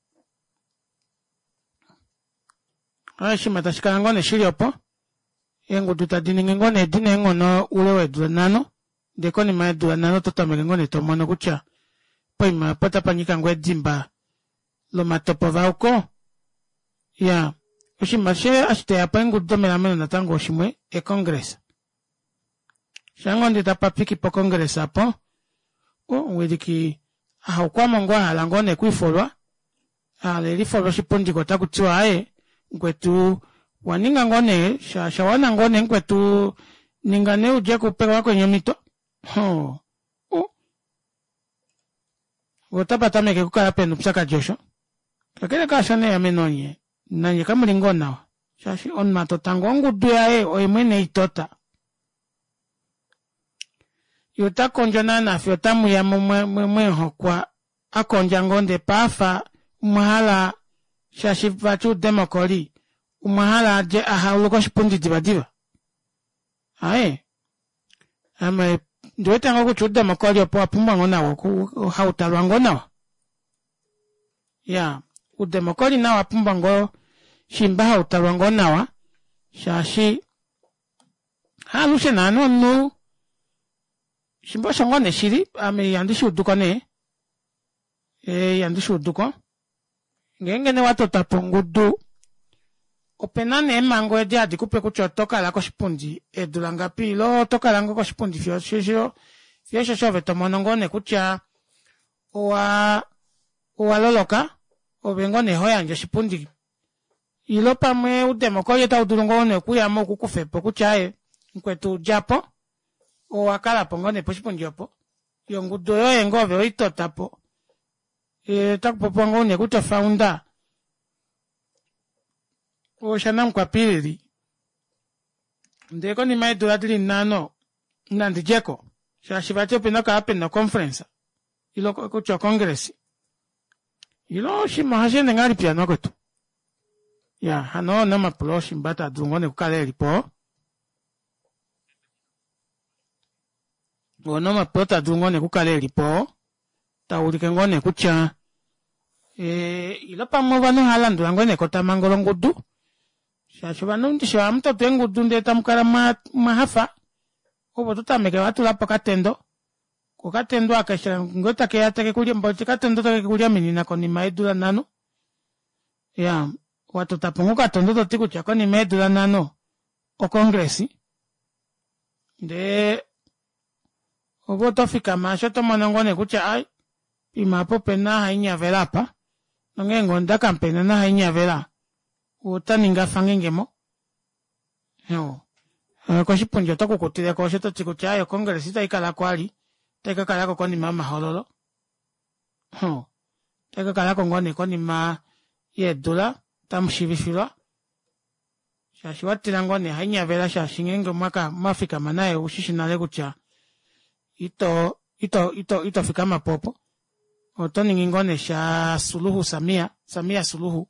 shima tashika ngone shiri opo ngudo tadini ngone dine ngono ulewe dulano de koni ma dulano totamele ngone tomono kucha poima pata panyika ngwe dimba lo matopo vauko ya shima she ashte apa ngudo melameno na tango shimwe congress shango ndita papiki po congress apo wediki kwa mongo halangone kuifolwa ali folwa shipondi kota kutiwa ae ngwetu waninga ngone shawana ngone ngwetu ningane uje kupeka kwenye mito wotapata meke kukala penu psaka josho kakele kashane ya menonye nanye kamulingona shashi on mato tango ngudu yae oimwene itota yota konjona na fyotamu ya mwe hokwa akonja ngonde pafa umahala shashi vachu demokoli umahala je ahaulo shipundi diva ae ama ndoita ngo kuchu demokoli opo apumba ngona wo hautalwa ngona ya udemokoli na wapumba ngo shimba hautalwa ngona wa shashi halushe nano no shimbo shongone shiri ame yandishu dukone yandishu duko ngengene watu tapungudu openane mango edi adikupe kuchotoka lako shipundi edulanga pilo toka lango ko shipundi fyo shove tomonongone kucha owa loloka obengone hoyanje shipundi ilo pamwe udemoko yeta udulungone kuyamo kukufepo kuchae nkwetu japo o akala pongone poshipunjopo yongudo yo engove oitotapo takupopo ngone kuta founder oshanam kwa piriri ndeko ni maidula dili nano nandijeko shashivate pena ka happen na conference ilo kucho congress ilo shimahashene ngari piano kwetu ya hano na maploshi mbata dungone kukale lipo ono mapota dungone kukale lipo taulike ngone kucha ilo pamwe vano halandu ngone kota mangolo ngudu shashivano ndisha mtoto ngudu ndeta mukara mahafa obo tutameke watu lapo katendo kukatendo akashira ngota ke yatake kulia mboti katendo take kulia minina koni maidula nano ya watu tapunguka tondo tiku chako ni maidula nano o kongresi de obo tofika masho to manongone kucha ai imapo pena hainya velapa nongengo nda kampena na hainya vela utaninga fangengemo yo ko shipunjo to kukutira ko sheto tiku chayo kongresi taikala kwali teka kala ko ni mama hololo teka kala ko ngone ko ni ma ye dola tamshivishira shashwatira ngone hainya vela shashingengo maka mafika manaye ushishinale kucha ito fika mapopo otoni ngingone sha Suluhu Samia Suluhu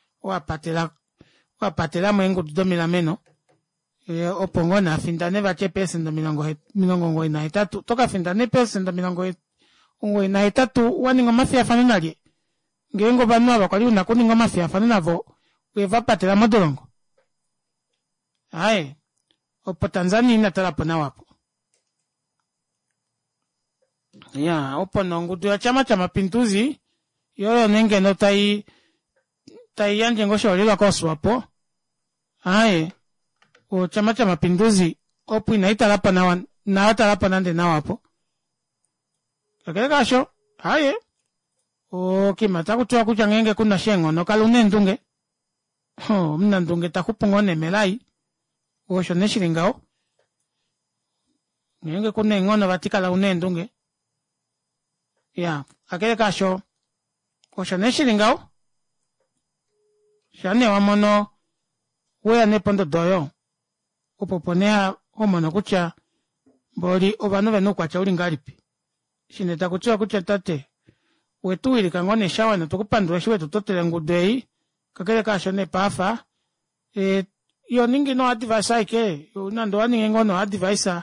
wapatela mwengu domila meno opongona findane vache pesa ndo milongo ina itatu toka findane pesa ndo milongo ina itatu waningo mafia fananalie ngengo banu abakali unakuningo mafia fananavo weva patela modolongo opo Tanzania inatala pona wapo ya opo nongudu ya Chama cha Mapinduzi yoyo nenge no tai yanje ngosho lila kosu hapo o Chama cha Mapinduzi opo inaita lapa na hata lapa nande na wapo kakele kasho o kimata kutua kucha ngenge kuna shengo no kalune ndunge mna ndunge takupungone melai o shone shilingao ngenge kuna ngono batika la une ndunge ya akele kasho o shone shilingao shane wamono wea nepondo doyo upoponea omono kucha boli obano beno kwacha ulingalipi shineta kuchwa kucha tate wetu ili kangone shawa na tukupandwa shiwe tutotele ngudei kakele kasho ne pafa yo ningi no advise ke yo nando ani ngono advise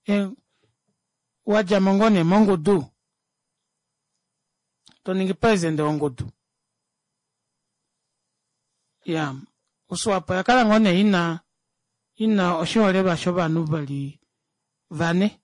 waja mongone mongudu to ningi president ongudu ya uswapa yakala ngone ina oshole bashoba nubali vane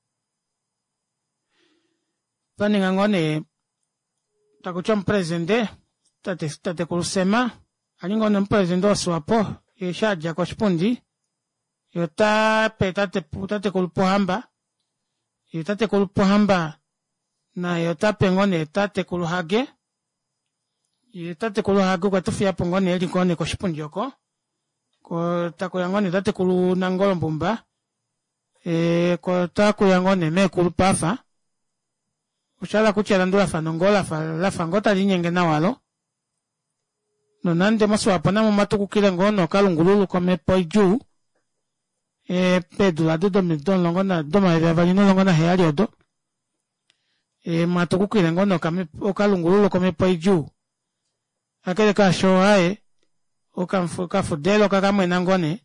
ngone takuchwa president tate kulusema alingone president oswapo yeshaja kwa shipundi yotape tate kulupohamba yotate kulupohamba na yotape ngone tate kuluhage yotate kuluhage kwa tufi hapo ngone eli ngone kwa shipundi yoko kwa tako yangone tate kulu nangolo mbumba kwa tako yangone me kulupafa ushala kuchela ndula fanongola la fangota linyenge na walo no nande maso apana mu matuku kile ngono kalungululu kome poiju pedula do me don longona do ma ya valino longona heali odo matuku kile ngono kame okalungululu kome poiju akele ka show okamfuka fudelo kakamwe nangone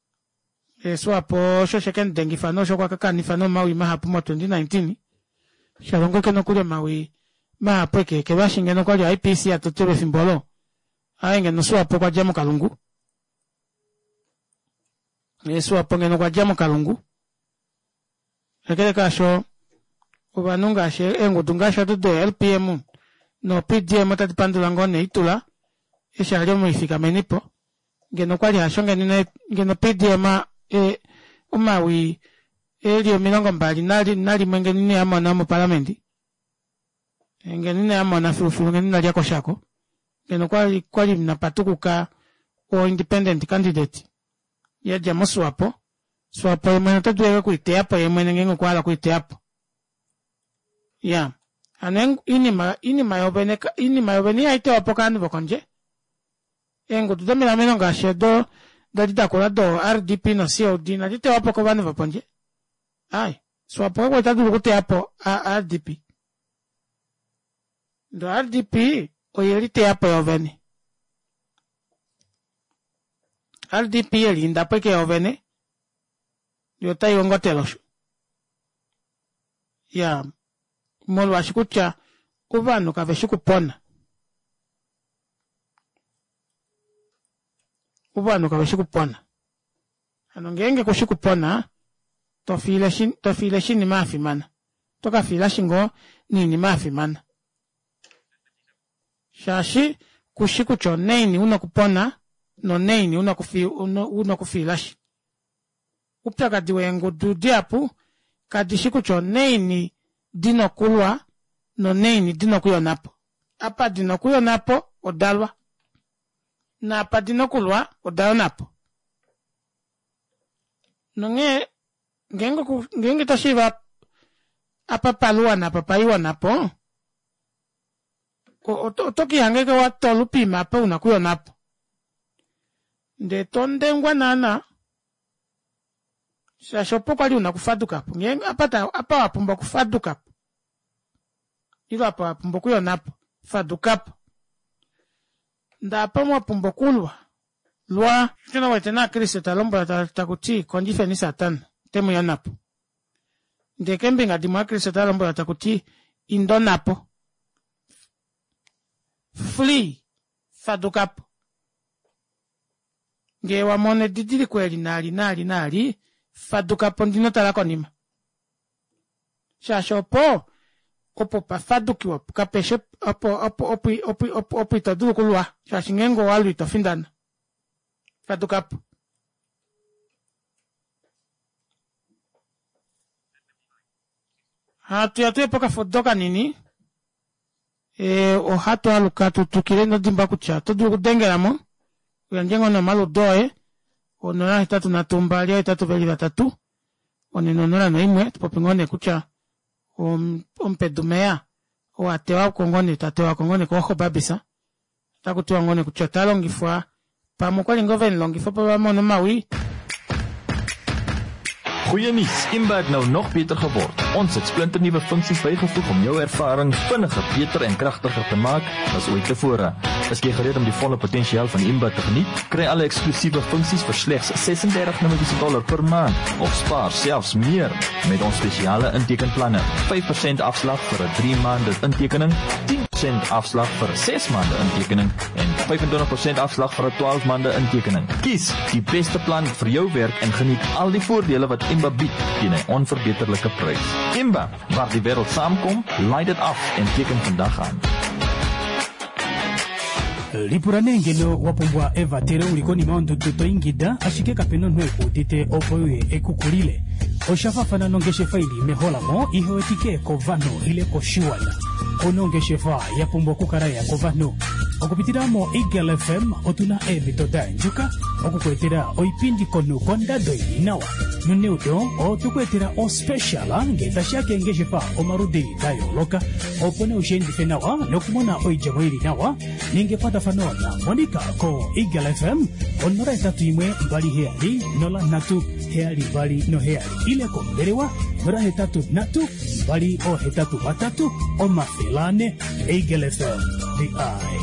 swapo shosheken dengi fano shokwa kakani fano mawi mahapu mo 2019 shalongo keno kule mawi mahapu ke bashingeno kwa IPC atotebe simbolo aenge no swapo kwa jamu kalungu swapo ngeno kwa jamu kalungu akele kasho ubanunga she engudungasha do LPM no PDM tatipandula ngone itula ishali omifika menipo ngeno kwali hashonga ngeno PDM umawi elio milongo mbali nali mwenge nini amona mu parlamenti ngeno nini amona fulufulu ngeno nali yako shako ngeno kwali mnapatukuka o independent candidate yaja muswapo swapo yemwe tatuweka kuiteapo yemwe ngengo kwala kuiteapo ya Aneng ini mayobene aite wapokani bokonje. Engo tudamina menonga shedo dajita kula do RDP no COD na jite wapoko bani waponje. Ai, so wapoko kwa itadu lukute hapo RDP. Do RDP oyelite hapo yovene. RDP yeli ndapeke yovene. Yota yongote loshu. Ya molu washikucha uvanu kaveshiku pona. Uvanu kaveshiku pona. Anongenge kushiku pona tofile shini mafi mana. Toka fila shingo nini mafi mana. Shashi kushiku cho neini unakupona no neini unakufilashi. Upya kadiwengu dudiapu kadishiku cho neini dino kulwa no neini dino kuyo napo. Apa dino kuyo napo odalwa. Na apa dino kulwa odalwa napo. No ngenge tashiva apa palua napo paiwa napo. Otoki hangeke wa tolupi mapa unakuyo napo. Nde tonde ngwanana. Shashopo kwa li unakufadukapo. Ngenge apa wapumba kufadukapo. Ilo apa wapumba kuyo napo. Fadukapo. Nda apa wapumba kulwa. Lwa. Chuna waitena Kristo talombo takuti konjife ni Satan. Temu ya napo. Nde kembe nga dimwa Kristo talombo takuti indo napo. Flee. Fadukapo. Nge wamone didili kweli nali. Fadukapo ndino talako nima. Shashopo. Opo pa fadukiwa. Kapeshe opo itadulu kulwa. Shashingengo walu itofindana. Fadukapo. Hatu ya tuye poka fodoka nini? O hatu alukatu tukile no dimba kucha. Todo kudengela mo. Uyanjengo no malu doe. Onora hitatu na tumbalia hitatu velila tatu. Onenonora no imwe. Tupopingone kucha. Ompedumea. O atewa kongone. Tatewa kongone kwa babisa. Takutua ngone kucha. Talongifua. Pamokwali ngoven longifua pa mono maui.
Goeie nuus, Imba het nou nog beter geword. Ons het splinternuwe funksies bygevoeg om jou ervaring vinniger, beter en kragtiger te maak as ooit tevore. Is jy gereed om die volle potensiaal van Imba te geniet? Kry alle eksklusiewe funksies vir slegs $36 per maand of spaar selfs meer met ons spesiale intekenplanne. 5% afslag vir 'n 3 maande intekening, 10% afslag vir 'n 6 maande intekening en 25% afslag vir 'n 12 maande intekening. Kies die beste plan vir jou werk en geniet al die voordele wat Imba bied teen 'n onverbeterlike prys. Imba, waar die wêreld saamkom, laai dit af en teken vandag aan.
Lipuranengeno wapumbwa Eva tere ulikoni maondo tuto ingida ashike kapeno nwe utite opoye ekukulile. Oshafafana nongeshe faili mehola mo iho etike kovano ile koshiwana. Onongeshe fa yapumbwa kukaraya kovano. Okupitiramo Eagle FM otuna emitoda njuka okukwetera oipindi kono kondado inawa nuneudo otukwetera o special ngetashake ngeshefa omarudi dayo loka opone ushendi fenawa nokumona oijamo ili nawa ningepata fanona monika ko Eagle FM onora etatu imwe mbali heali nola natu heali bali no heali ile komberewa nora hetatu natu mbali o hetatu matatu o mafilane Eagle FM the eye.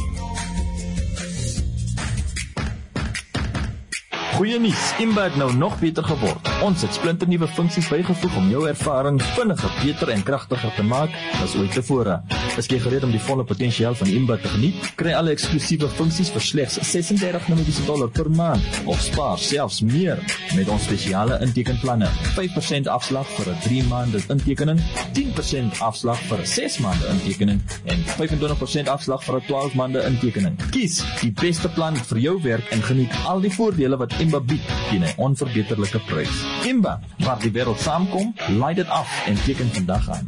Goeie nuus, Imba het nou nog beter geword. Ons het splinternuwe funksies bygevoeg om jou ervaring vinniger, beter en kragtiger te maak as ooit tevore. Is jy gereed om die volle potensiaal van Imba te geniet? Kry alle eksklusiewe funksies vir slegs $36 per maand of spaar selfs meer met ons spesiale intekenplanne. 5% afslag vir 'n 3 maande intekening, 10% afslag vir 'n 6 maande intekening en 25% afslag vir 'n 12 maande intekening. Kies die beste plan vir jou werk en geniet al die voordele wat Imba bied teen 'n onverbeterlike prys. Imba, waar die wêreld saamkom, laai dit af en teken vandag aan.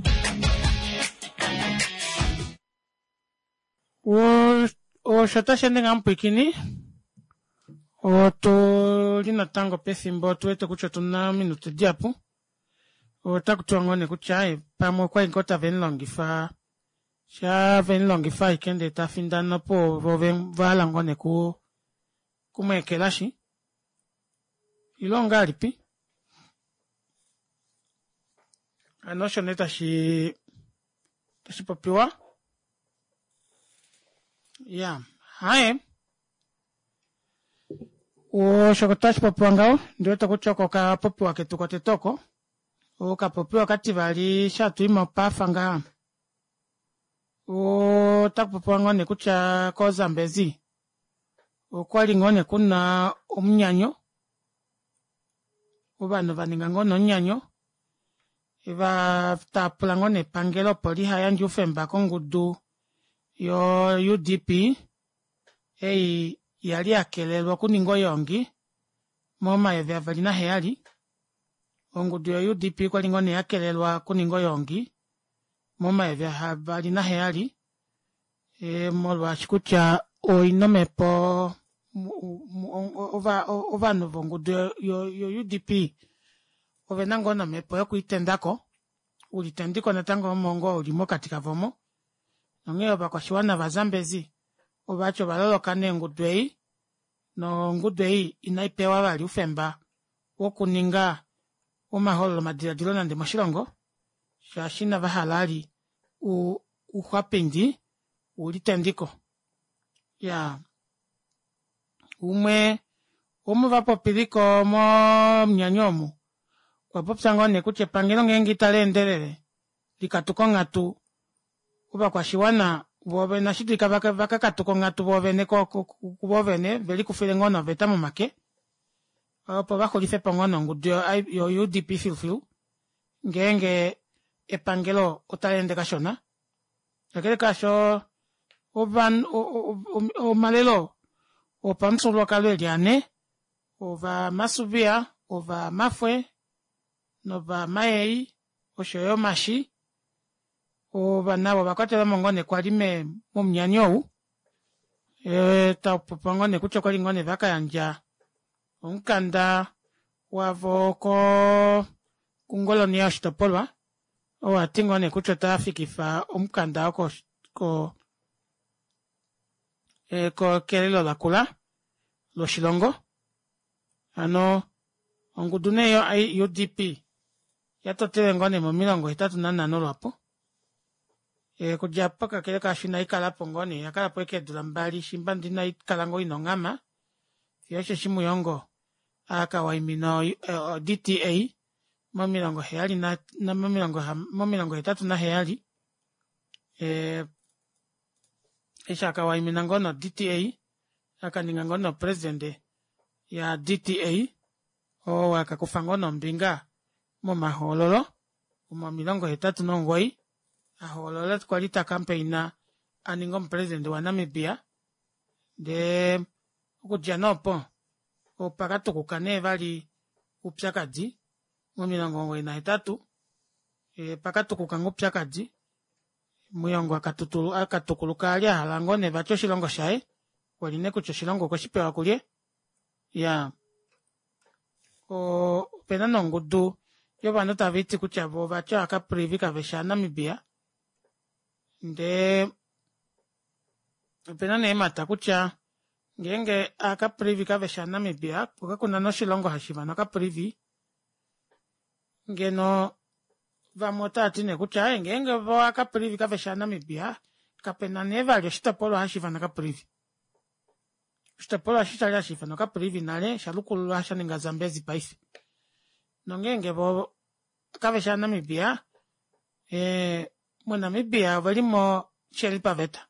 O shatasha ngampo ikini. O to lina tango pesimbo tuwete kucho tuna minuti diapu. O takutuangone kuchai pamo kwa inkota venlongifa Sha ven longify kende ta findana po voven vala ngone kumekelashi. Ilonga ripi. Anosho neta shi popiwa. Ya, hae. O shokotashi popiwa ngao, ndio takuchoko ka popiwa ketuko tetoko. O ka popiwa kati vali shatu ima pafanga. O tak popiwa ngone kucha koza mbezi. O kwali ngone kuna omnyanyo. O bano vaninga ngono nyanyo. Iva tapula ngone pangelo poli haya njufemba kongudu yo UDP. Yali akelelwa kuningo yongi. Moma evya valina heali. Ongudu yo UDP kwa lingone yakelelwa kuningo yongi. Moma evya valina heali. Molwa shikucha oinomepo ova novongudu yo UDP. Ovenango na mepo yoku itendako. Ulitendiko natango mongo ulimo katika vomo. Nongeo bako shiwana vazambezi. Obacho balolo kane ngudwei. No ngudwei inaipewa wali ufemba. Wokuninga umaholo madiradilo nande mashilongo. Shashina vahalali. Uhapendi. Ulitendiko. Ya. Vapopiliko mo mnyanyomu. Kwa popsangone kuche pangelo ngengi talendelele. Likatuko ngatu. Uba kwa shiwana. Wobe na shidika vaka katuko ngatu wobe neko kubovene. Veli kufile ngono veta mamake. Opo wako lifepa ngono ngudio yo UDP filfilu. Ngenge epangelo otalende kashona. Yakele kasho. Malelo. Opa msulu wakalo eliane. Ova masubia. Ova mafwe. Nova maei, oshoyo mashi, ova nabo bakatela mongone kwa lime mumnyanyo, ta popongone kucho kwa lingone vaka yanja, unkanda, wavoko, kungolo ni ashtopolwa, owa tingone kucho ta fikifa, umkanda ko kelelo la kula, lo shilongo, ano, onguduneyo ai UDP, yato tele ngone mo milongo itatu na nanolo hapo. Kujapa kakele kashina ikala pongone, yakala poeke durambali, shimbandi na ikalango inongama, fiyoshe shimu yongo, aka waimino DTA, mo milongo heali na mo milongo itatu na heali, isha aka waimina ngono DTA, aka ninga ngono presidente ya DTA, waka kufangono mbinga, mo mahololo, mo milongo itatu nongoi, ahololo kwa lita campaigna, aningom president wa Namibia, de, ukujanopo, upakato kukane vali upyakadi, mo milongo ngoi na itatu, pakato kukango upyakadi, muyongo akatukuluka alia halangone vacho shilongo shae, waline kucho shilongo koshipe wakulie, ya, pena nongudu, yo bano taviti kuchavo vacho aka privi kavesha Namibia. Nde, pena neemata kucha, ngenge aka privi kavesha Namibia, kuka kuna no shilongo hashiva no aka privi. Ngeno, vamota atine kucha, ngenge vo aka privi kavesha Namibia, kapena neva lio shitapolo hashiva no aka privi. Shitapolo hashiva no aka privi nale, shalukulu hasha ninga Zambezi paifi. Nongenge vo kavesha Namibia, mo Namibia wali mo shelipa veta.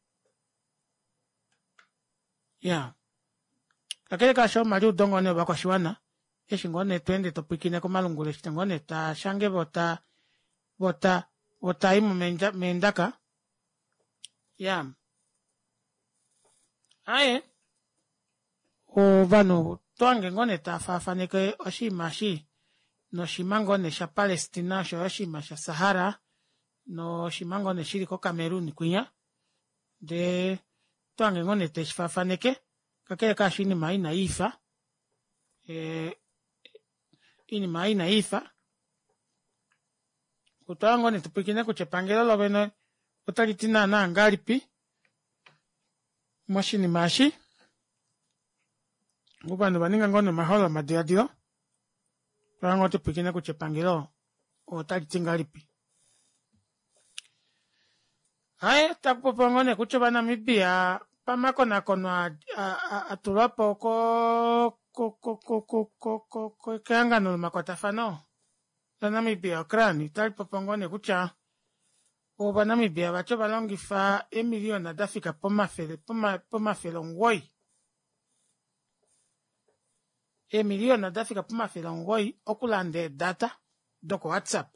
Ya. Kakele kasho mali udongone wako shiwana, shingone twende topikine kumalungule shingone ta shange vota imu mendaka. Ya. Ae. O vano, toange ngone ta fafaneke oshimashi. No shimango ne sha Palestina sho shima sha Sahara no shimango ne shiriko Cameroon kunya de twange ngone te shifafaneke kakele kashini maina ifa ini maina ifa utwango ne tupikine kuchepangelo lobeno utalitina na ngalipi mashini mashi ubanu baninga ngono maholo madiadilo pango tupikina kuchepangilo utalitingalipi aye takupopongone kuchoba Namibia pamako nakono atulapo ko kangano makotafano la Namibia krani talipopongone kucha oba Namibia bacho balongifa emiliona dafika pomafele ngoi emiliona dafika pomafele ngoi okulande data doko WhatsApp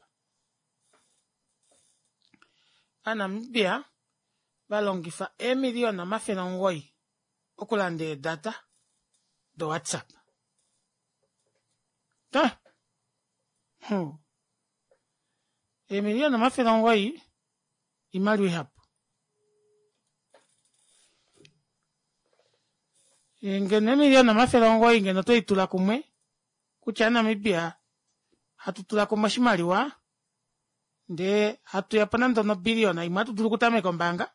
Namibia balongifa emiliona mafele ngoi okulande data do WhatsApp ta emiliona mafele ngoi imali hapo ingene miliona mafele ngoi ingene to itula kumwe kucha Namibia hatutula kumashimali wa nde hatu yapana ndono biliona imatu tulukutame kombanga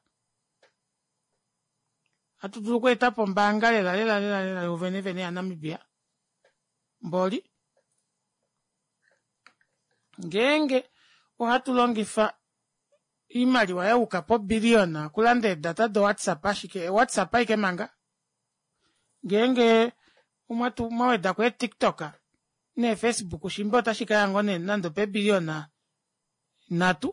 hatu tulukweta pombanga lela uvene ya Namibia mboli ngenge ohatulongifa imali waya ukapo biliona kulande data do WhatsApp ashike WhatsApp ike manga ngenge umatu maweda kwe TikTok ne Facebook shimbo tashika yango ne nando pe biliona natu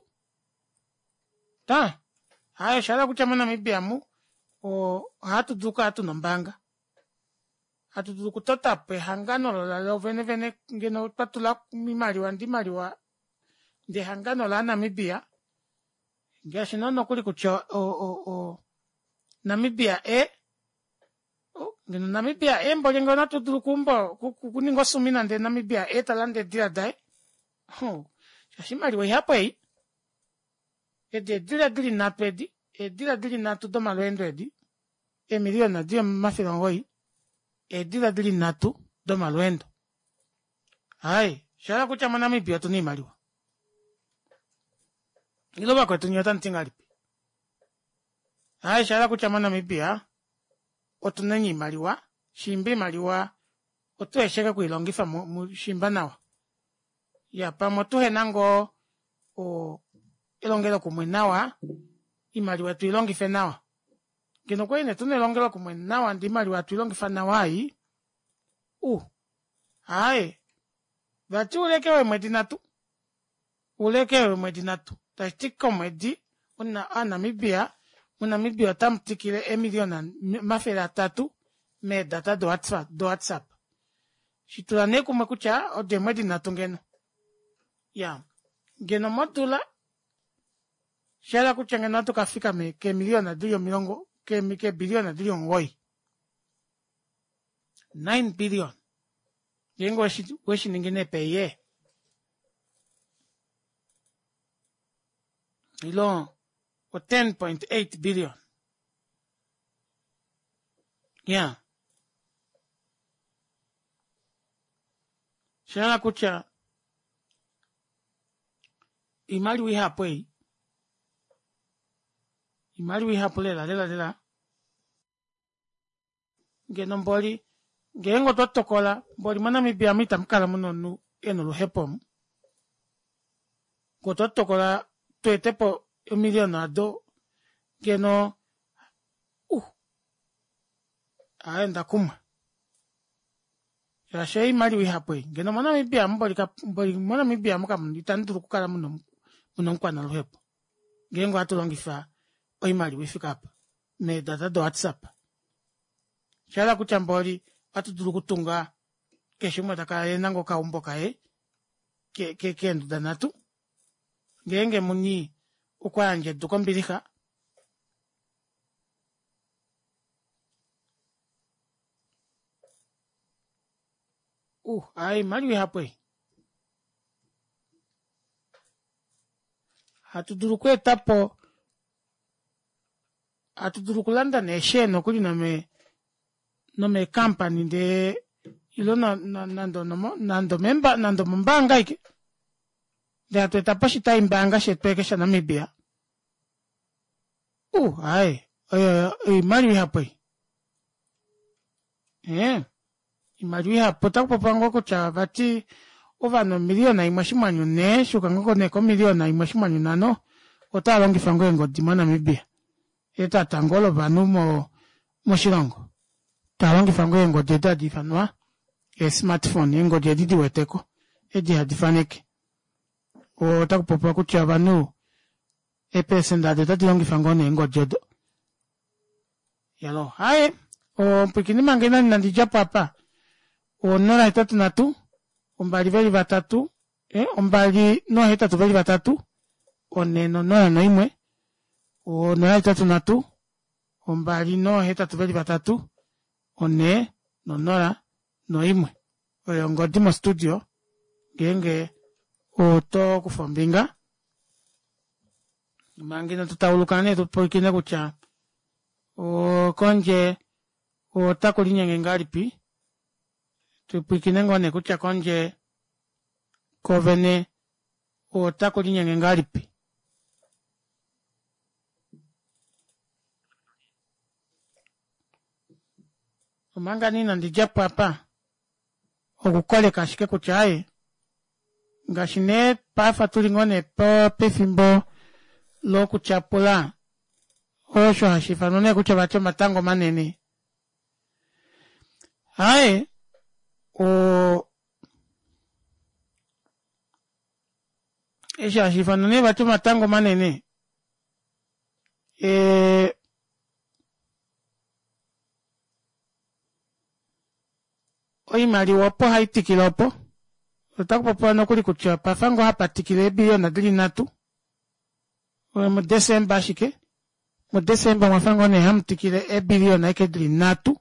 ta hayo shala kuchama Namibia mu o hatu duka hatu nombanga hatu duku totape hangano la vene ngeno patula mimali wa ndi hangano la Namibia ngasi nono kuli kucho Namibia ngeno Namibia mbole ngona tudukumbo kuningo sumina nde Namibia talande dia dai shashimali we hapo dila dili napedi dila dili natu do malwendo miliona dio mafilo ngoi dila dili natu do malwendo hai shala kuchama Namibia tuni maliwa ilo bako tunyota ntingalipi hai shala kuchama Namibia otunenyi maliwa shimbi maliwa otuesheka kuilongifa mu shimba nawa ya pamotuhe nango ilongelo kumwe nawa imaliwa tuilongife nawa kino kwene tunelongelo kumwe nawa ndi imaliwa tuilongifa nawa hai bati ulekewe mwedi natu tashtika mwedi Namibia tamtikile emiliona mafela 3 me data do WhatsApp shitulane kumwe kucha ode mwedi natu ngeno ya ngeno modula shala kuchangana tukafika ke miliona dilio milongo ke biliona dilio ngoi 9 billion yengo weshi ningine peye ilo o 10.8 billion yeah shala kucha imali wi hapo lela ngeno mboli ngengo totokola mboli Namibia mitamkala muno eno luhepom ko totokola twetepo emiliona do ngeno aenda kuma ya shei mali wi hapo ngeno Namibia mboli Namibia muka mnditanduru kukala muno nkwana luhepo ngengo atulongifa imali wifika hapa me data do WhatsApp shala kuchamboli atudulu kutunga kesho mwataka nango kaumboka kendo danatu ngenge muni ukwanje dukombilika ai mali hapo hatudulu kwetapo atudulukulanda nesheno kuli no me company de ilo nando mbanga iki de atweta poshita imbanga shetweke sha Namibia Ai. Imali hapo. Imali hapo takupango kucha vati ovano miliona imashimanyu ne shukango ne ko miliona imashimanyu nano otalongi fango ngo dimana mibia. Eta tangolo vanu mo shirango. Talongi fango ngo deda di fanwa. Smartphone ngo dedi weteko. Eji hadifaneke. O takupopa kucha vanu epesenda deda di longi fango ne ngo jodo. Yalo, hai, pikini mangena nandija papa. Nora hitatu natu, ombali veli batatu, ombali no hitatu veli batatu, nora no imwe, nora hitatu natu, ombali no hitatu veli batatu, nora no imwe. Ngodimo studio, genge, to kufombinga. Mangena tutaulukane, tupikine kucha. Konje takulinya ngengalipi tupikine ngone kucha konje kovene takulinya ngengalipi umanga nina ndija papa okukole kashike kuchaye ngashine pafa tulingone pefimbo lo kuchapula Osho hashifa nune kucha bacho matango manene. Hai Esho hashifa nune bacho matango manene. Oimali wapo haitikilopo. Utakupopo nokuli kucha pafango hapa tikile biliona dili natu. Mu Desemba shike. Mu Desemba mwafango ne hamtikile biliona ekedili natu.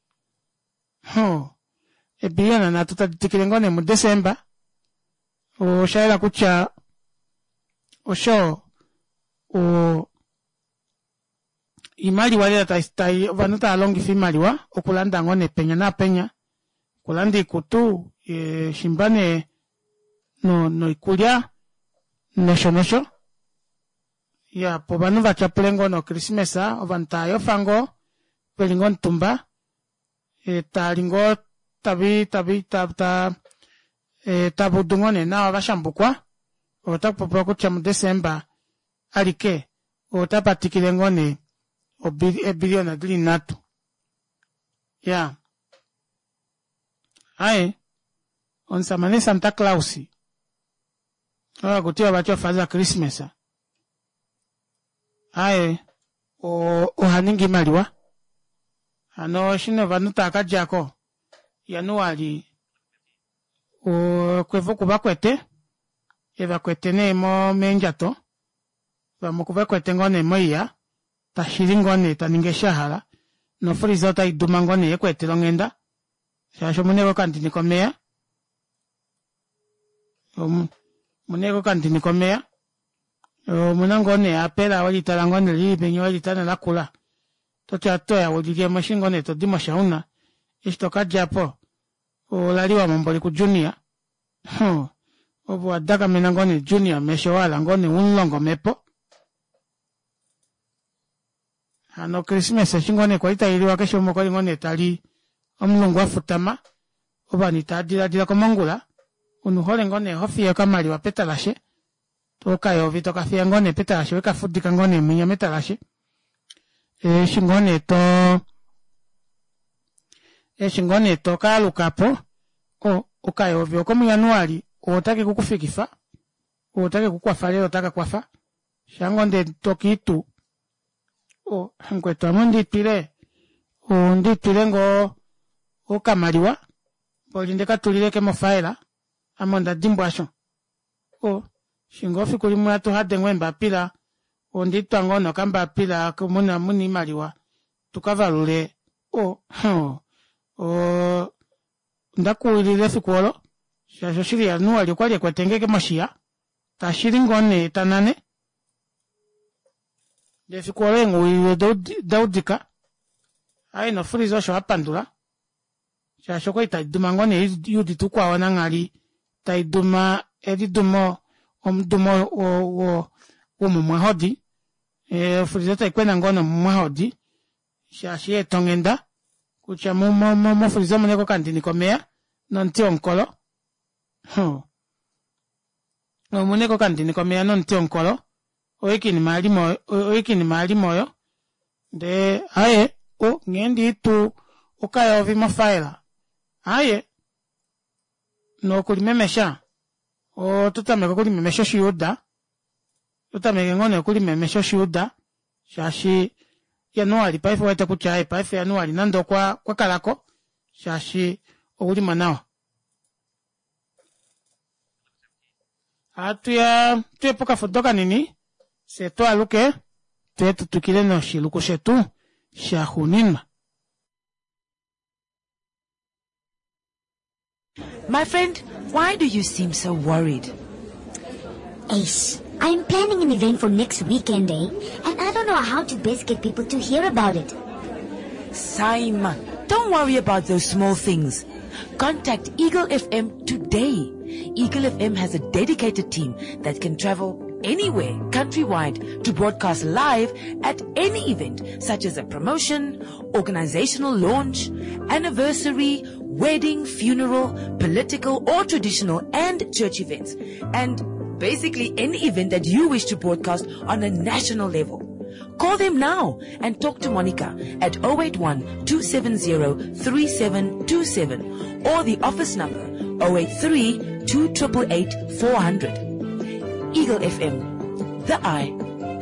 Biliona natu tatikile ngone mu Desemba. Shaila kucha osho imali wale taistai vanuta alongi fimali wa okulanda ngone penya na penya kulandi kutu shimbane no ikulia nosho ya pobanu vachapulengo no Christmasa ovantayo fango pelingon tumba talingo tabudungone na vashambukwa otapopo kucha mu Desemba alike otapatikile ngone biliona dili natu ya Ae, onsamane Santa Claus. Kutiwa bacho faza Christmas. Ae, haningi maliwa. Ano shino vanuta akajako. Januari. Kwevo kubakwete. Eva kwete ne mo menjato. Vamu kubakwete ngone moya. Tashiri ngone taningeshahala. No frizota idumangone yekwete longenda. Shasho muneko kantini komea. Muneko kantini komea. Munangone apela wajitala ngone libenyo wajitala lakula. Tote atoya wajilia mashingone to dima shauna. Ishtoka japo. Laliwa mboli ku junior. Obu wadaka menangone junior meshawala ngone unlongo mepo. Ano Christmas shingone kwa ita iliwa kesho mokoli ngone tali. Omulungu afutama oba nitadira komongula unuhole ngone hofia kamali wa petalashe tokayo vitoka fia ngone petalashe weka fudika ngone minya metalashe shingone to kalukapo okayo vyo komu Januari otake kukufikifa otake kukwafa leo taka kwafa shangonde tokitu nkweto amundi ngo okamaliwa bolindeka tulileke mofaila amonda dimbwasho shingofi kuli mwatu hade ngwemba pila onditwa ngono kamba pila kumuna muni maliwa tukavalule ndakuilile fikuolo shasho shiri Januari kwali kwetengeke moshia tashiri ngone tanane defikuolo nguile daudika aino frizo sho apandula Shasho kwa itaiduma ngone yudi tukwa wanangali taiduma edidumo omdumo wo mumwe hodi Furizeta ikwena ngono mwahodi. Shashi etongenda. Kucha mo furizo moneko kandini komea. Nonti onkolo. Moneko kandini komea nonti onkolo. Oiki ni mali moyo. De, aye, ngendi tu, ukaya ovi mafaila. Aye, no kulimemesha. Tutameka kulimemesha shiuda. Tutameka ngone kulimemesha shiuda. Shashi, Januari, paifu waita kuchai, paifu Januari, nando kwa kalako. Shashi, ulima nao. Tuye poka fotoka nini? Seto aluke, tuye tutukile no shiluko shetu, shahunima.
My friend, why do you seem so worried?
Ace, I'm planning an event for next weekend, and I don't know how to best get people to hear about it.
Saima, don't worry about those small things. Contact Eagle FM today. Eagle FM has a dedicated team that can travel anywhere countrywide to broadcast live at any event, such as a promotion, organizational launch, anniversary, wedding, funeral, political or traditional and church events, and basically any event that you wish to broadcast on a national level. Call them now and talk to Monica at 081-270-3727 or the office number 083-288-400. Eagle FM, the eye.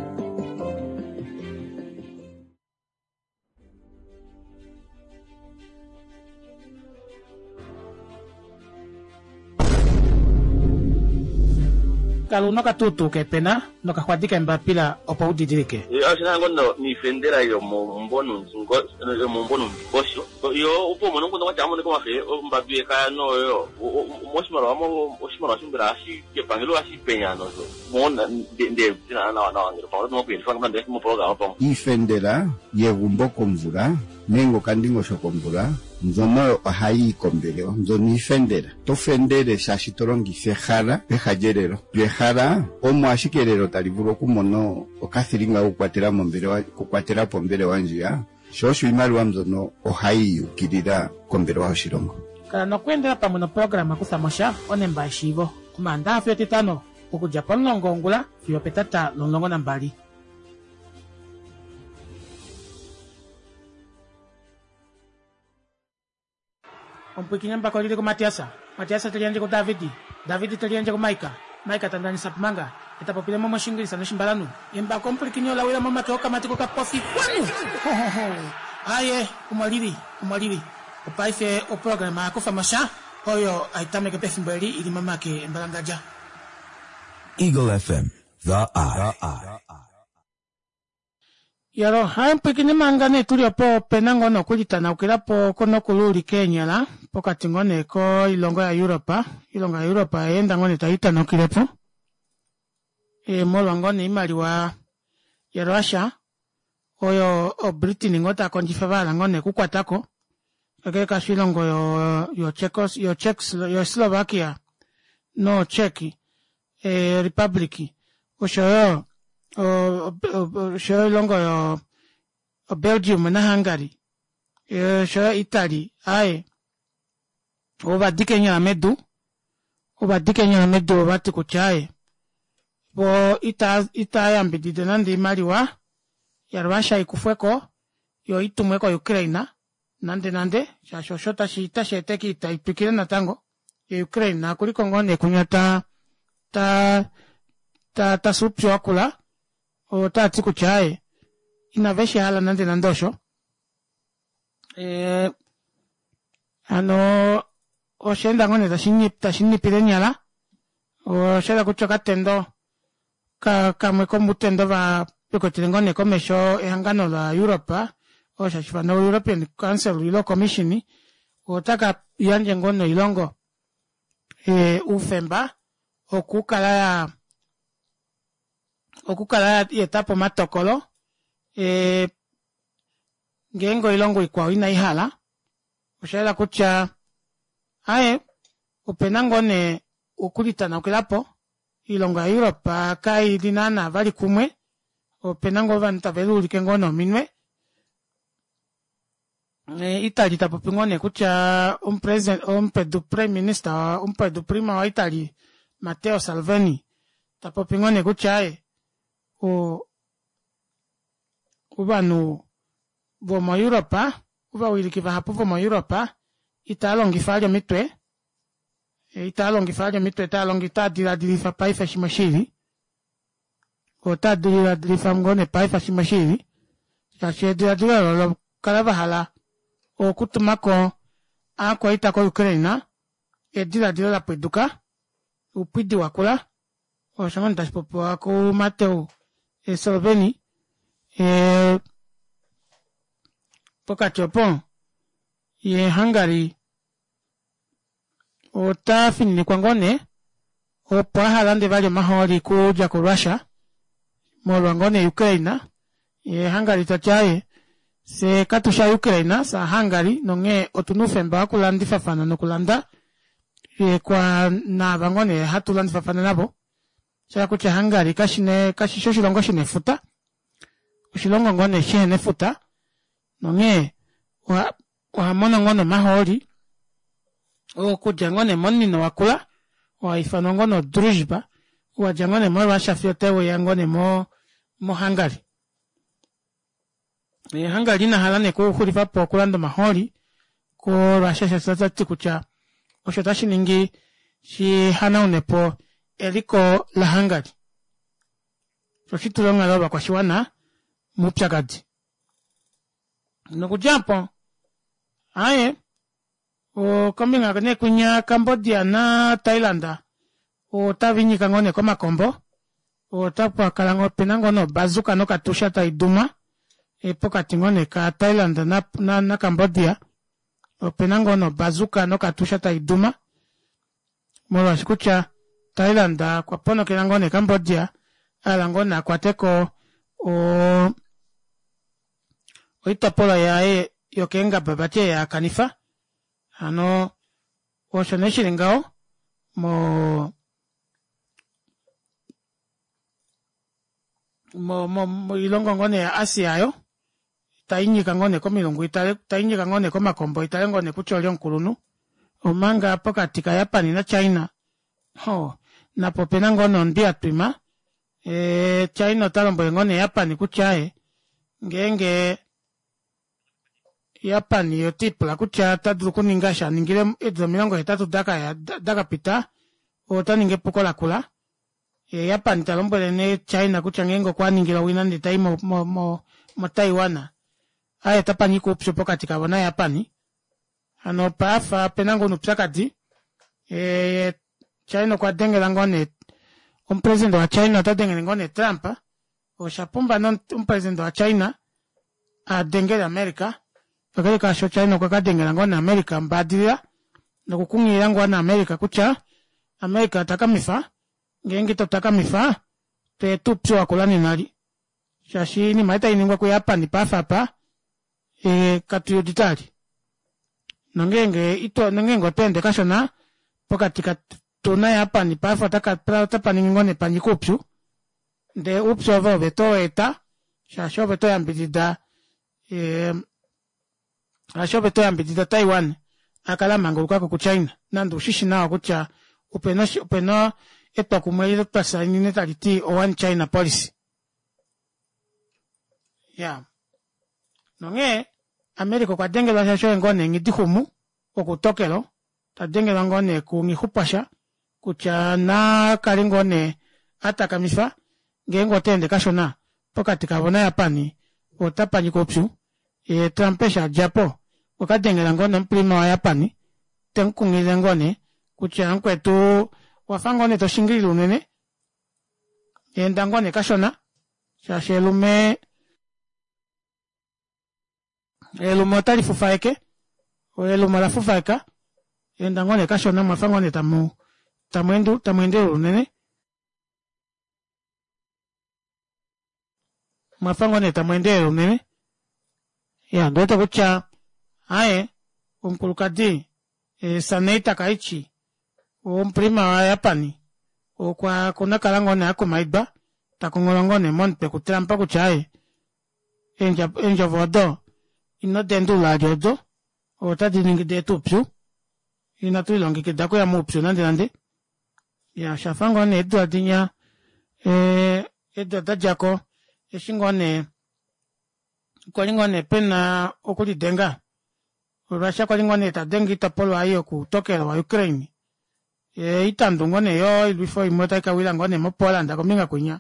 Kalau noka tutu ke pena noka khwadika mbapila opa udidirike.
Asina ngono ni fendera yo mbonu ngosho. Yo upo mono ngono kwa jamone kwa fe mbabie kaya no yo. Oshimaro shimbira ashi ke pangelo ashi penya no so. Mona de tina na ngiro pa no pe fanga mande mo program pa.
Ifendera yegumbo komvura nengo kandingo shokomvura. Nzono ahai kombeleo, nzoni fendera. To fendere shashitorongi fehara, pehajerero. Fehara, omo ashikerero talivuro kumono, okathiringa kukwatera pombele wanjia. Shoshu imaru wa mzono ohai ukirira kombele wa hoshirongo.
Kala no kwendera pa mono programa kusamosha, onemba ishivo. Kumanda afyo titano, kuku Japan longongula, fiyo petata longongo nambali. Ompukinya mbakolile ko Matiasa talianje ko David talianje ko Maika tandani sapmanga etapopile mama shingirisa no shimbalanu yemba kompukinya la wela mama toka matiko ka pofi kwanu aye kumaliri opaife o programa ko famasha oyo aitame ke pefimbali ili mama ke mbalangaja.
Eagle FM, the eye.
Yaro hain pekine mangane turi opo penango no kulitana ukirapo kono kuluri Kenya la poka tingone ko ilongo ya Europa enda ngone taita no kirepo molo ngone imaliwa ya Russia oyo o Britain ngota konjifabala ngone kukwatako kake kashilongo yo Slovakia no Czech Republic osho longo yo Belgium na Hungary Italy aye obadikenya medu obati kuchaye bo ita yambidide nandi maliwa ya Russia ikufweko yo itumweko Ukraine nande shashota shita sheteki itaipikire na tango ya Ukraine kuliko ngone kunyata ta supyo akula o tati kuchaye inaveshi hala nande nandosho o shenda ngone tashini pirenyala o sheda kuchoka tendo kamwe kombutendo va pekotile ngone komesho ehangano la Europa o shashifano European Council ilo commissioni o taka yanje ngono ilongo ufemba okukala yetapo matokolo ngengo ilongo ikwa ina ihala oshaela kucha aye upenangone ukulitana ukilapo ilongo ya Europa kai dinana vali kumwe o penango vanta veluli kengono minwe Italy tapopingone kucha president du prime minister du prima wa Italy Matteo Salvini tapopingone kucha o ubanu bomo Europa uba wilikiva hapo bomo Europa italongi faja mitwe talongi tadira dilifa paifa shimashiri o tadira dilifa mgone paifa shimashiri dira lo kalabahala o kutumako ako itako Ukraina dira la peduka upidi wakula o shamanta popo ako Matteo Salvini poka chopon ye Hungary o ta finni kwangone o pahalande vale mahori kuja ku Russia molwangone Ukraina ye Hungary tachaye se katusha Ukraina sa Hungary nonge otunufemba kulandi fafana no kulanda ye kwa na bangone hatulandi fafana nabo cha kucha Hungary kashisho shilongo shine futa ushilongo ngone shine futa nonge wa mona ngono mahori o kujangone monni no wakula wa ifanongono drujba wa jangone mo wa shafiotewe yangone mo Hungary Hungary na halane ko khurifa po kulando mahori ko rashasha sasa tikucha oshotashi ningi shi hanaune po eliko la Hungary so shitulonga loba kwa shiwana mupchagadi nokujampo aye o kominga kane kunya Cambodia na Thailand o tavinyi kangone koma kombo o tapwa kalango penango no bazuka no katusha ta iduma poka tingone ka Thailand na Cambodia o penango no bazuka no katusha ta iduma moro shikucha Thailand kwa pono kilangone Cambodia alangona kwa teko o itapola ya yokenga babache ya kanifa ano washoneshi lingao mo ilongo ngone ya Asia yo tainyi kangone ko milongo tainyi kangone ko makombo ngone kucholyo nkulunu omanga pokati ka Japan na China na popena ngono ndia twima China talombo ngone Japan kuchae ngenge Japan yo tipla kucha tadru kuningasha ningire edzo milongo etatu daka pita o taninge pokola kula Japan talombo ne China kucha ngengo kwa ningira wina ndi taimo mo Taiwan aya tapani ko psopo katika wana Japan ano pafa penango nupsakati China kwa dengela ngone president wa China tadengela ngone Trump o shapumba non president wa China a dengela America pakale ka sho China kwa kadengela ngone America mbadira na kukungira ngwana America kucha America takamifa ngenge totakamifa te tupso akolani nali shashini maita iningwa ku Japan pafa pa katuyo ditali nongenge ito nongengo tende kashona pokati ka tuna Japan pafa taka ngone panikupsu de upso vo veto eta shasho veto yambidida asho veto yambidida Taiwan akala mango kwa ku China nandu shishi na kucha upeno eto kumwele pasa ni taliti o one China policy nonge America kwa dengela shasho ngone ngidikumu okutokelo tadengela ngone ku ngihupasha kucha na kalingone atakamisa ngengo tende kashona pokati kabona Japani otapani kopsu trampesha Japo wakadengela ngone mprima wa Japani tenkungile ngone kucha nkwetu wafangone to shingiri lunene endangone kashona shashelume elumotali fufaeke o elumala fufaeka endangone kashona mafangone tamwende lunene mafangone tamwende lunene ya ndoto kucha aye umkulukadi Saneita Kaichi o mprima wa Japani o kwa kuna kalangone ako maiba takungolongone mon pe kutrampa kuchae enja vodo ino dendu la jodo o ta diningi de tupsu ina tu longi ke dako ya mupsu nande ya shafangone edu adinya edu dajako eshingone kolingone pena okuli denga Russia kolingone ta dengi tapolo ayo ku tokero wa Ukraine itandu ngone yo ilifo imota kawila ngone mo Poland akominga kunya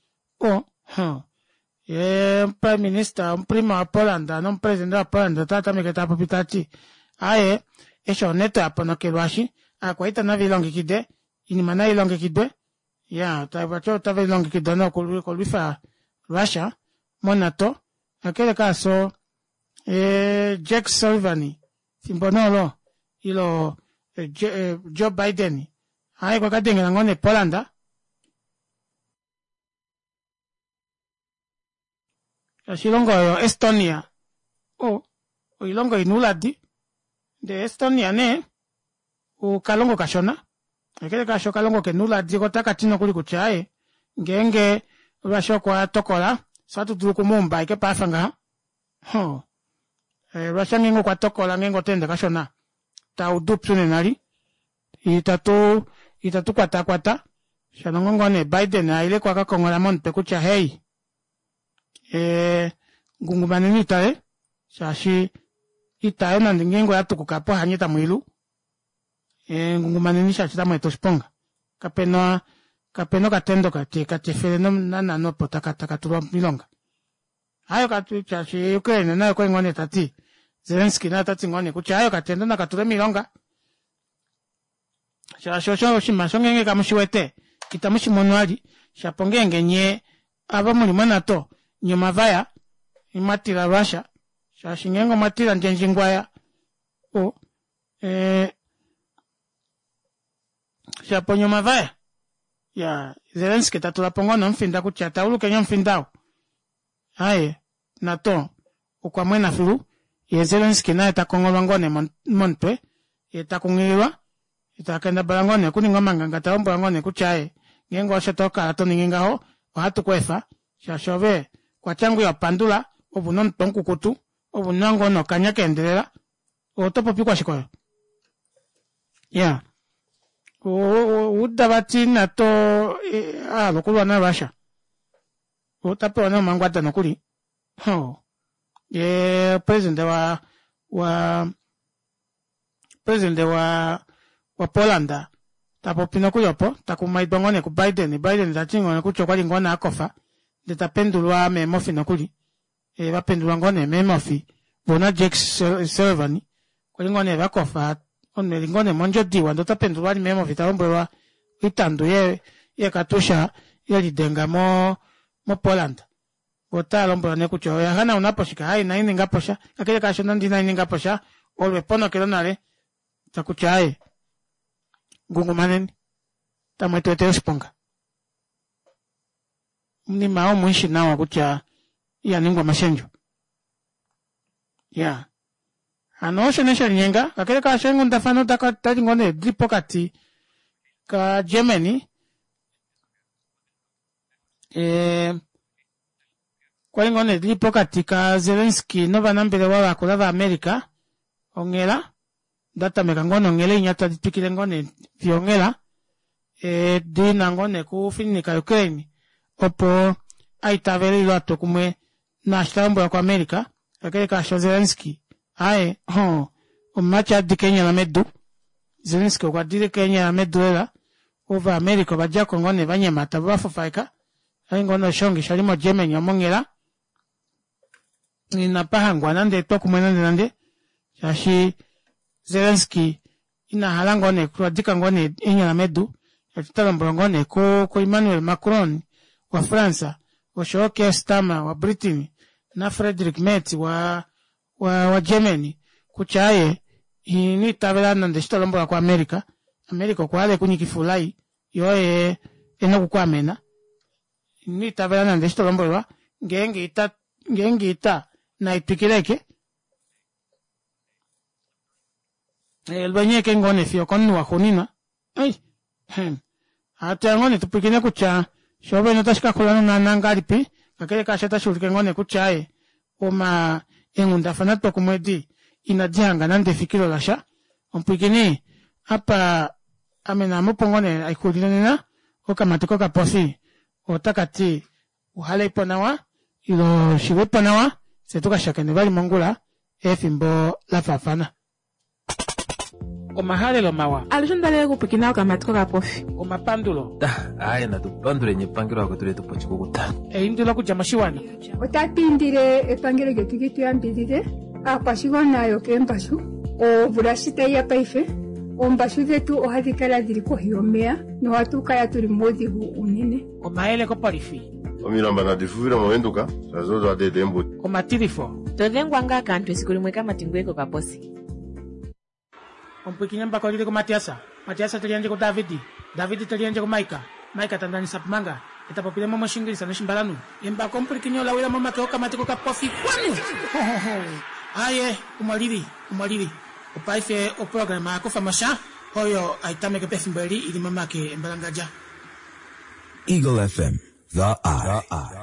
prime minister prima wa Poland non president wa Poland tata meketa popitati aye esho neta apono kelwashi akwaita na vilongi kide inimana ilongi kide ya tabacho ta vilongi kide no kolifa Russia monato akele kaso Jack Sullivan simbonolo ilo Joe Biden aye kwa kadenga ngone Polanda Shilongo yo Estonia o ilongo inuladi de Estonia ne o kalongo kashona akele kasho kalongo ke nuladi kotaka tino kuli kuchae ngenge basho kwa tokola satu tulu kumumba ike pafanga basho ngengo kwa tokola ngengo tende kashona ta udupsu nali itatu kwata shanongo ne Biden ile kwa kakongola mon pekucha hey ngungumane nitae shashi itae na ngengo ya tukukapo hanyeta mwilu ngungumane ni shashi tamo etosponga kapeno katendo katefele na no potaka tuwa milonga hayo katu shashi Ukraine na kwa ngone tati Zelensky na tati ngone kucha hayo katendo na kature milonga shashosho shimashongenge kamushiwete kitamushi monwali shapongenge nye aba mulimo nato nyuma vaya imatira Russia shashingengo matira njenjingwaya shapo nyuma vaya ya Zelensky tatula pongono mfinda kuchata ulu kenya mfindao haye nato ukwa mwena fulu ye Zelensky na etakongolwa ngone montwe etakungilwa itakenda balangone kuningoma ngangata ombo ngone kuchae ngengo shotoka atoni ngingaho wahatu kwefa shashove kwa changu ya pandula obunon tonkukutu obunango no kanyake endelela otopo pikwa shikoyo ya udabati nato lokulwa na Russia utapewa na mangwata nokuli president wa Polanda tapo pinokuyopo takumaidongone ku Biden tachingone kuchokwa lingona akofa detapendulwa memofi nokuli bapendulwa ngone memofi bona Jack Sullivan kolingone bakofa onne ngone monjo diwa ndotapendulwa memofi taombwa itandu ye katusha yalidenga mo Poland botalo mbona nekucho ya hana unaposhika hai na ini ngaposha akile kashona ndina ini ngaposha olwe pono kelonale takuchae gungumaneni tamwetete osponga ni mao mwishi nawa kucha ya ningwa mashenjo ya anosho nesha nyenga akile kashengo ndafano takati ngone dripokati ka Germany kwa ngone dripokati ka Zelensky no banambele wa kulava America ongela data mekangono ongele nyata dipikile ngone fiongela dina ngone ku finika Ukraine opo aitaveli lato kumwe na stambo kwa America akele ka Zelensky ae umacha di Kenya na medu Zelensky kwa di Kenya na medu ela over America bajako ngone banyema tabafu faika ngono shongi shalimo Germany amongela ina pahangwa nande toku mwenande nande shashi Zelensky ina halangone kuadika ngone inya na medu yatala mbongone ko Emmanuel Macron wa Fransa wa Keir Starmer wa Britain na Frederick Merz wa Germany kuchaye ini tabela nande shitolombo kwa America kwa ale kunyikifulai yoe eno kwa mena ni tabela nande shitolombo wa ngenge ita na ipikireke elbanye ngone fio konu wa khonina ai ata ngone tupikine kucha shobe no tashika kulano na nangaripi kakele kashata shulike ngone kuchae oma engunda fanato kumwedi inajanga nande fikiro lasha ompikini apa amena mupongone aikulina okamatiko kaposi otakati uhale iponawa ilo shiwe ponawa setuka shakene bali mongula efimbo la fafana omahale lo mawa
alishondale kupikina okamatiko kapofi
omapandulo
aya na tupandule nyepangiro ako tule tupochiko kuta
indula kujamashiwana
otatindire epangelo getu gituyambirire akwashigona yoke embashu oburasita ya paife ombashu zetu ohadhikala dhili kohi yomeya nohatukala tuli muudhigu unene
omaele koporifi
omilamba na difuvira movenduka sazozo adede embuti
omatirifo
todhengwanga akantu esiku limwe kamatingweko kaposi
ompikinya mbakolile ko Matiasa talianje ko Davidi talianje ko Maika tandani sapmanga etapopile momo shingilisa no shimbalanu emba kompikinya la wila mama ke okamatiko kapofi kwanu aye umaliri upaife o programa ko famasha hoyo aitame ke pefimbeli ili mama ke embalangaja
Eagle FM, the eye.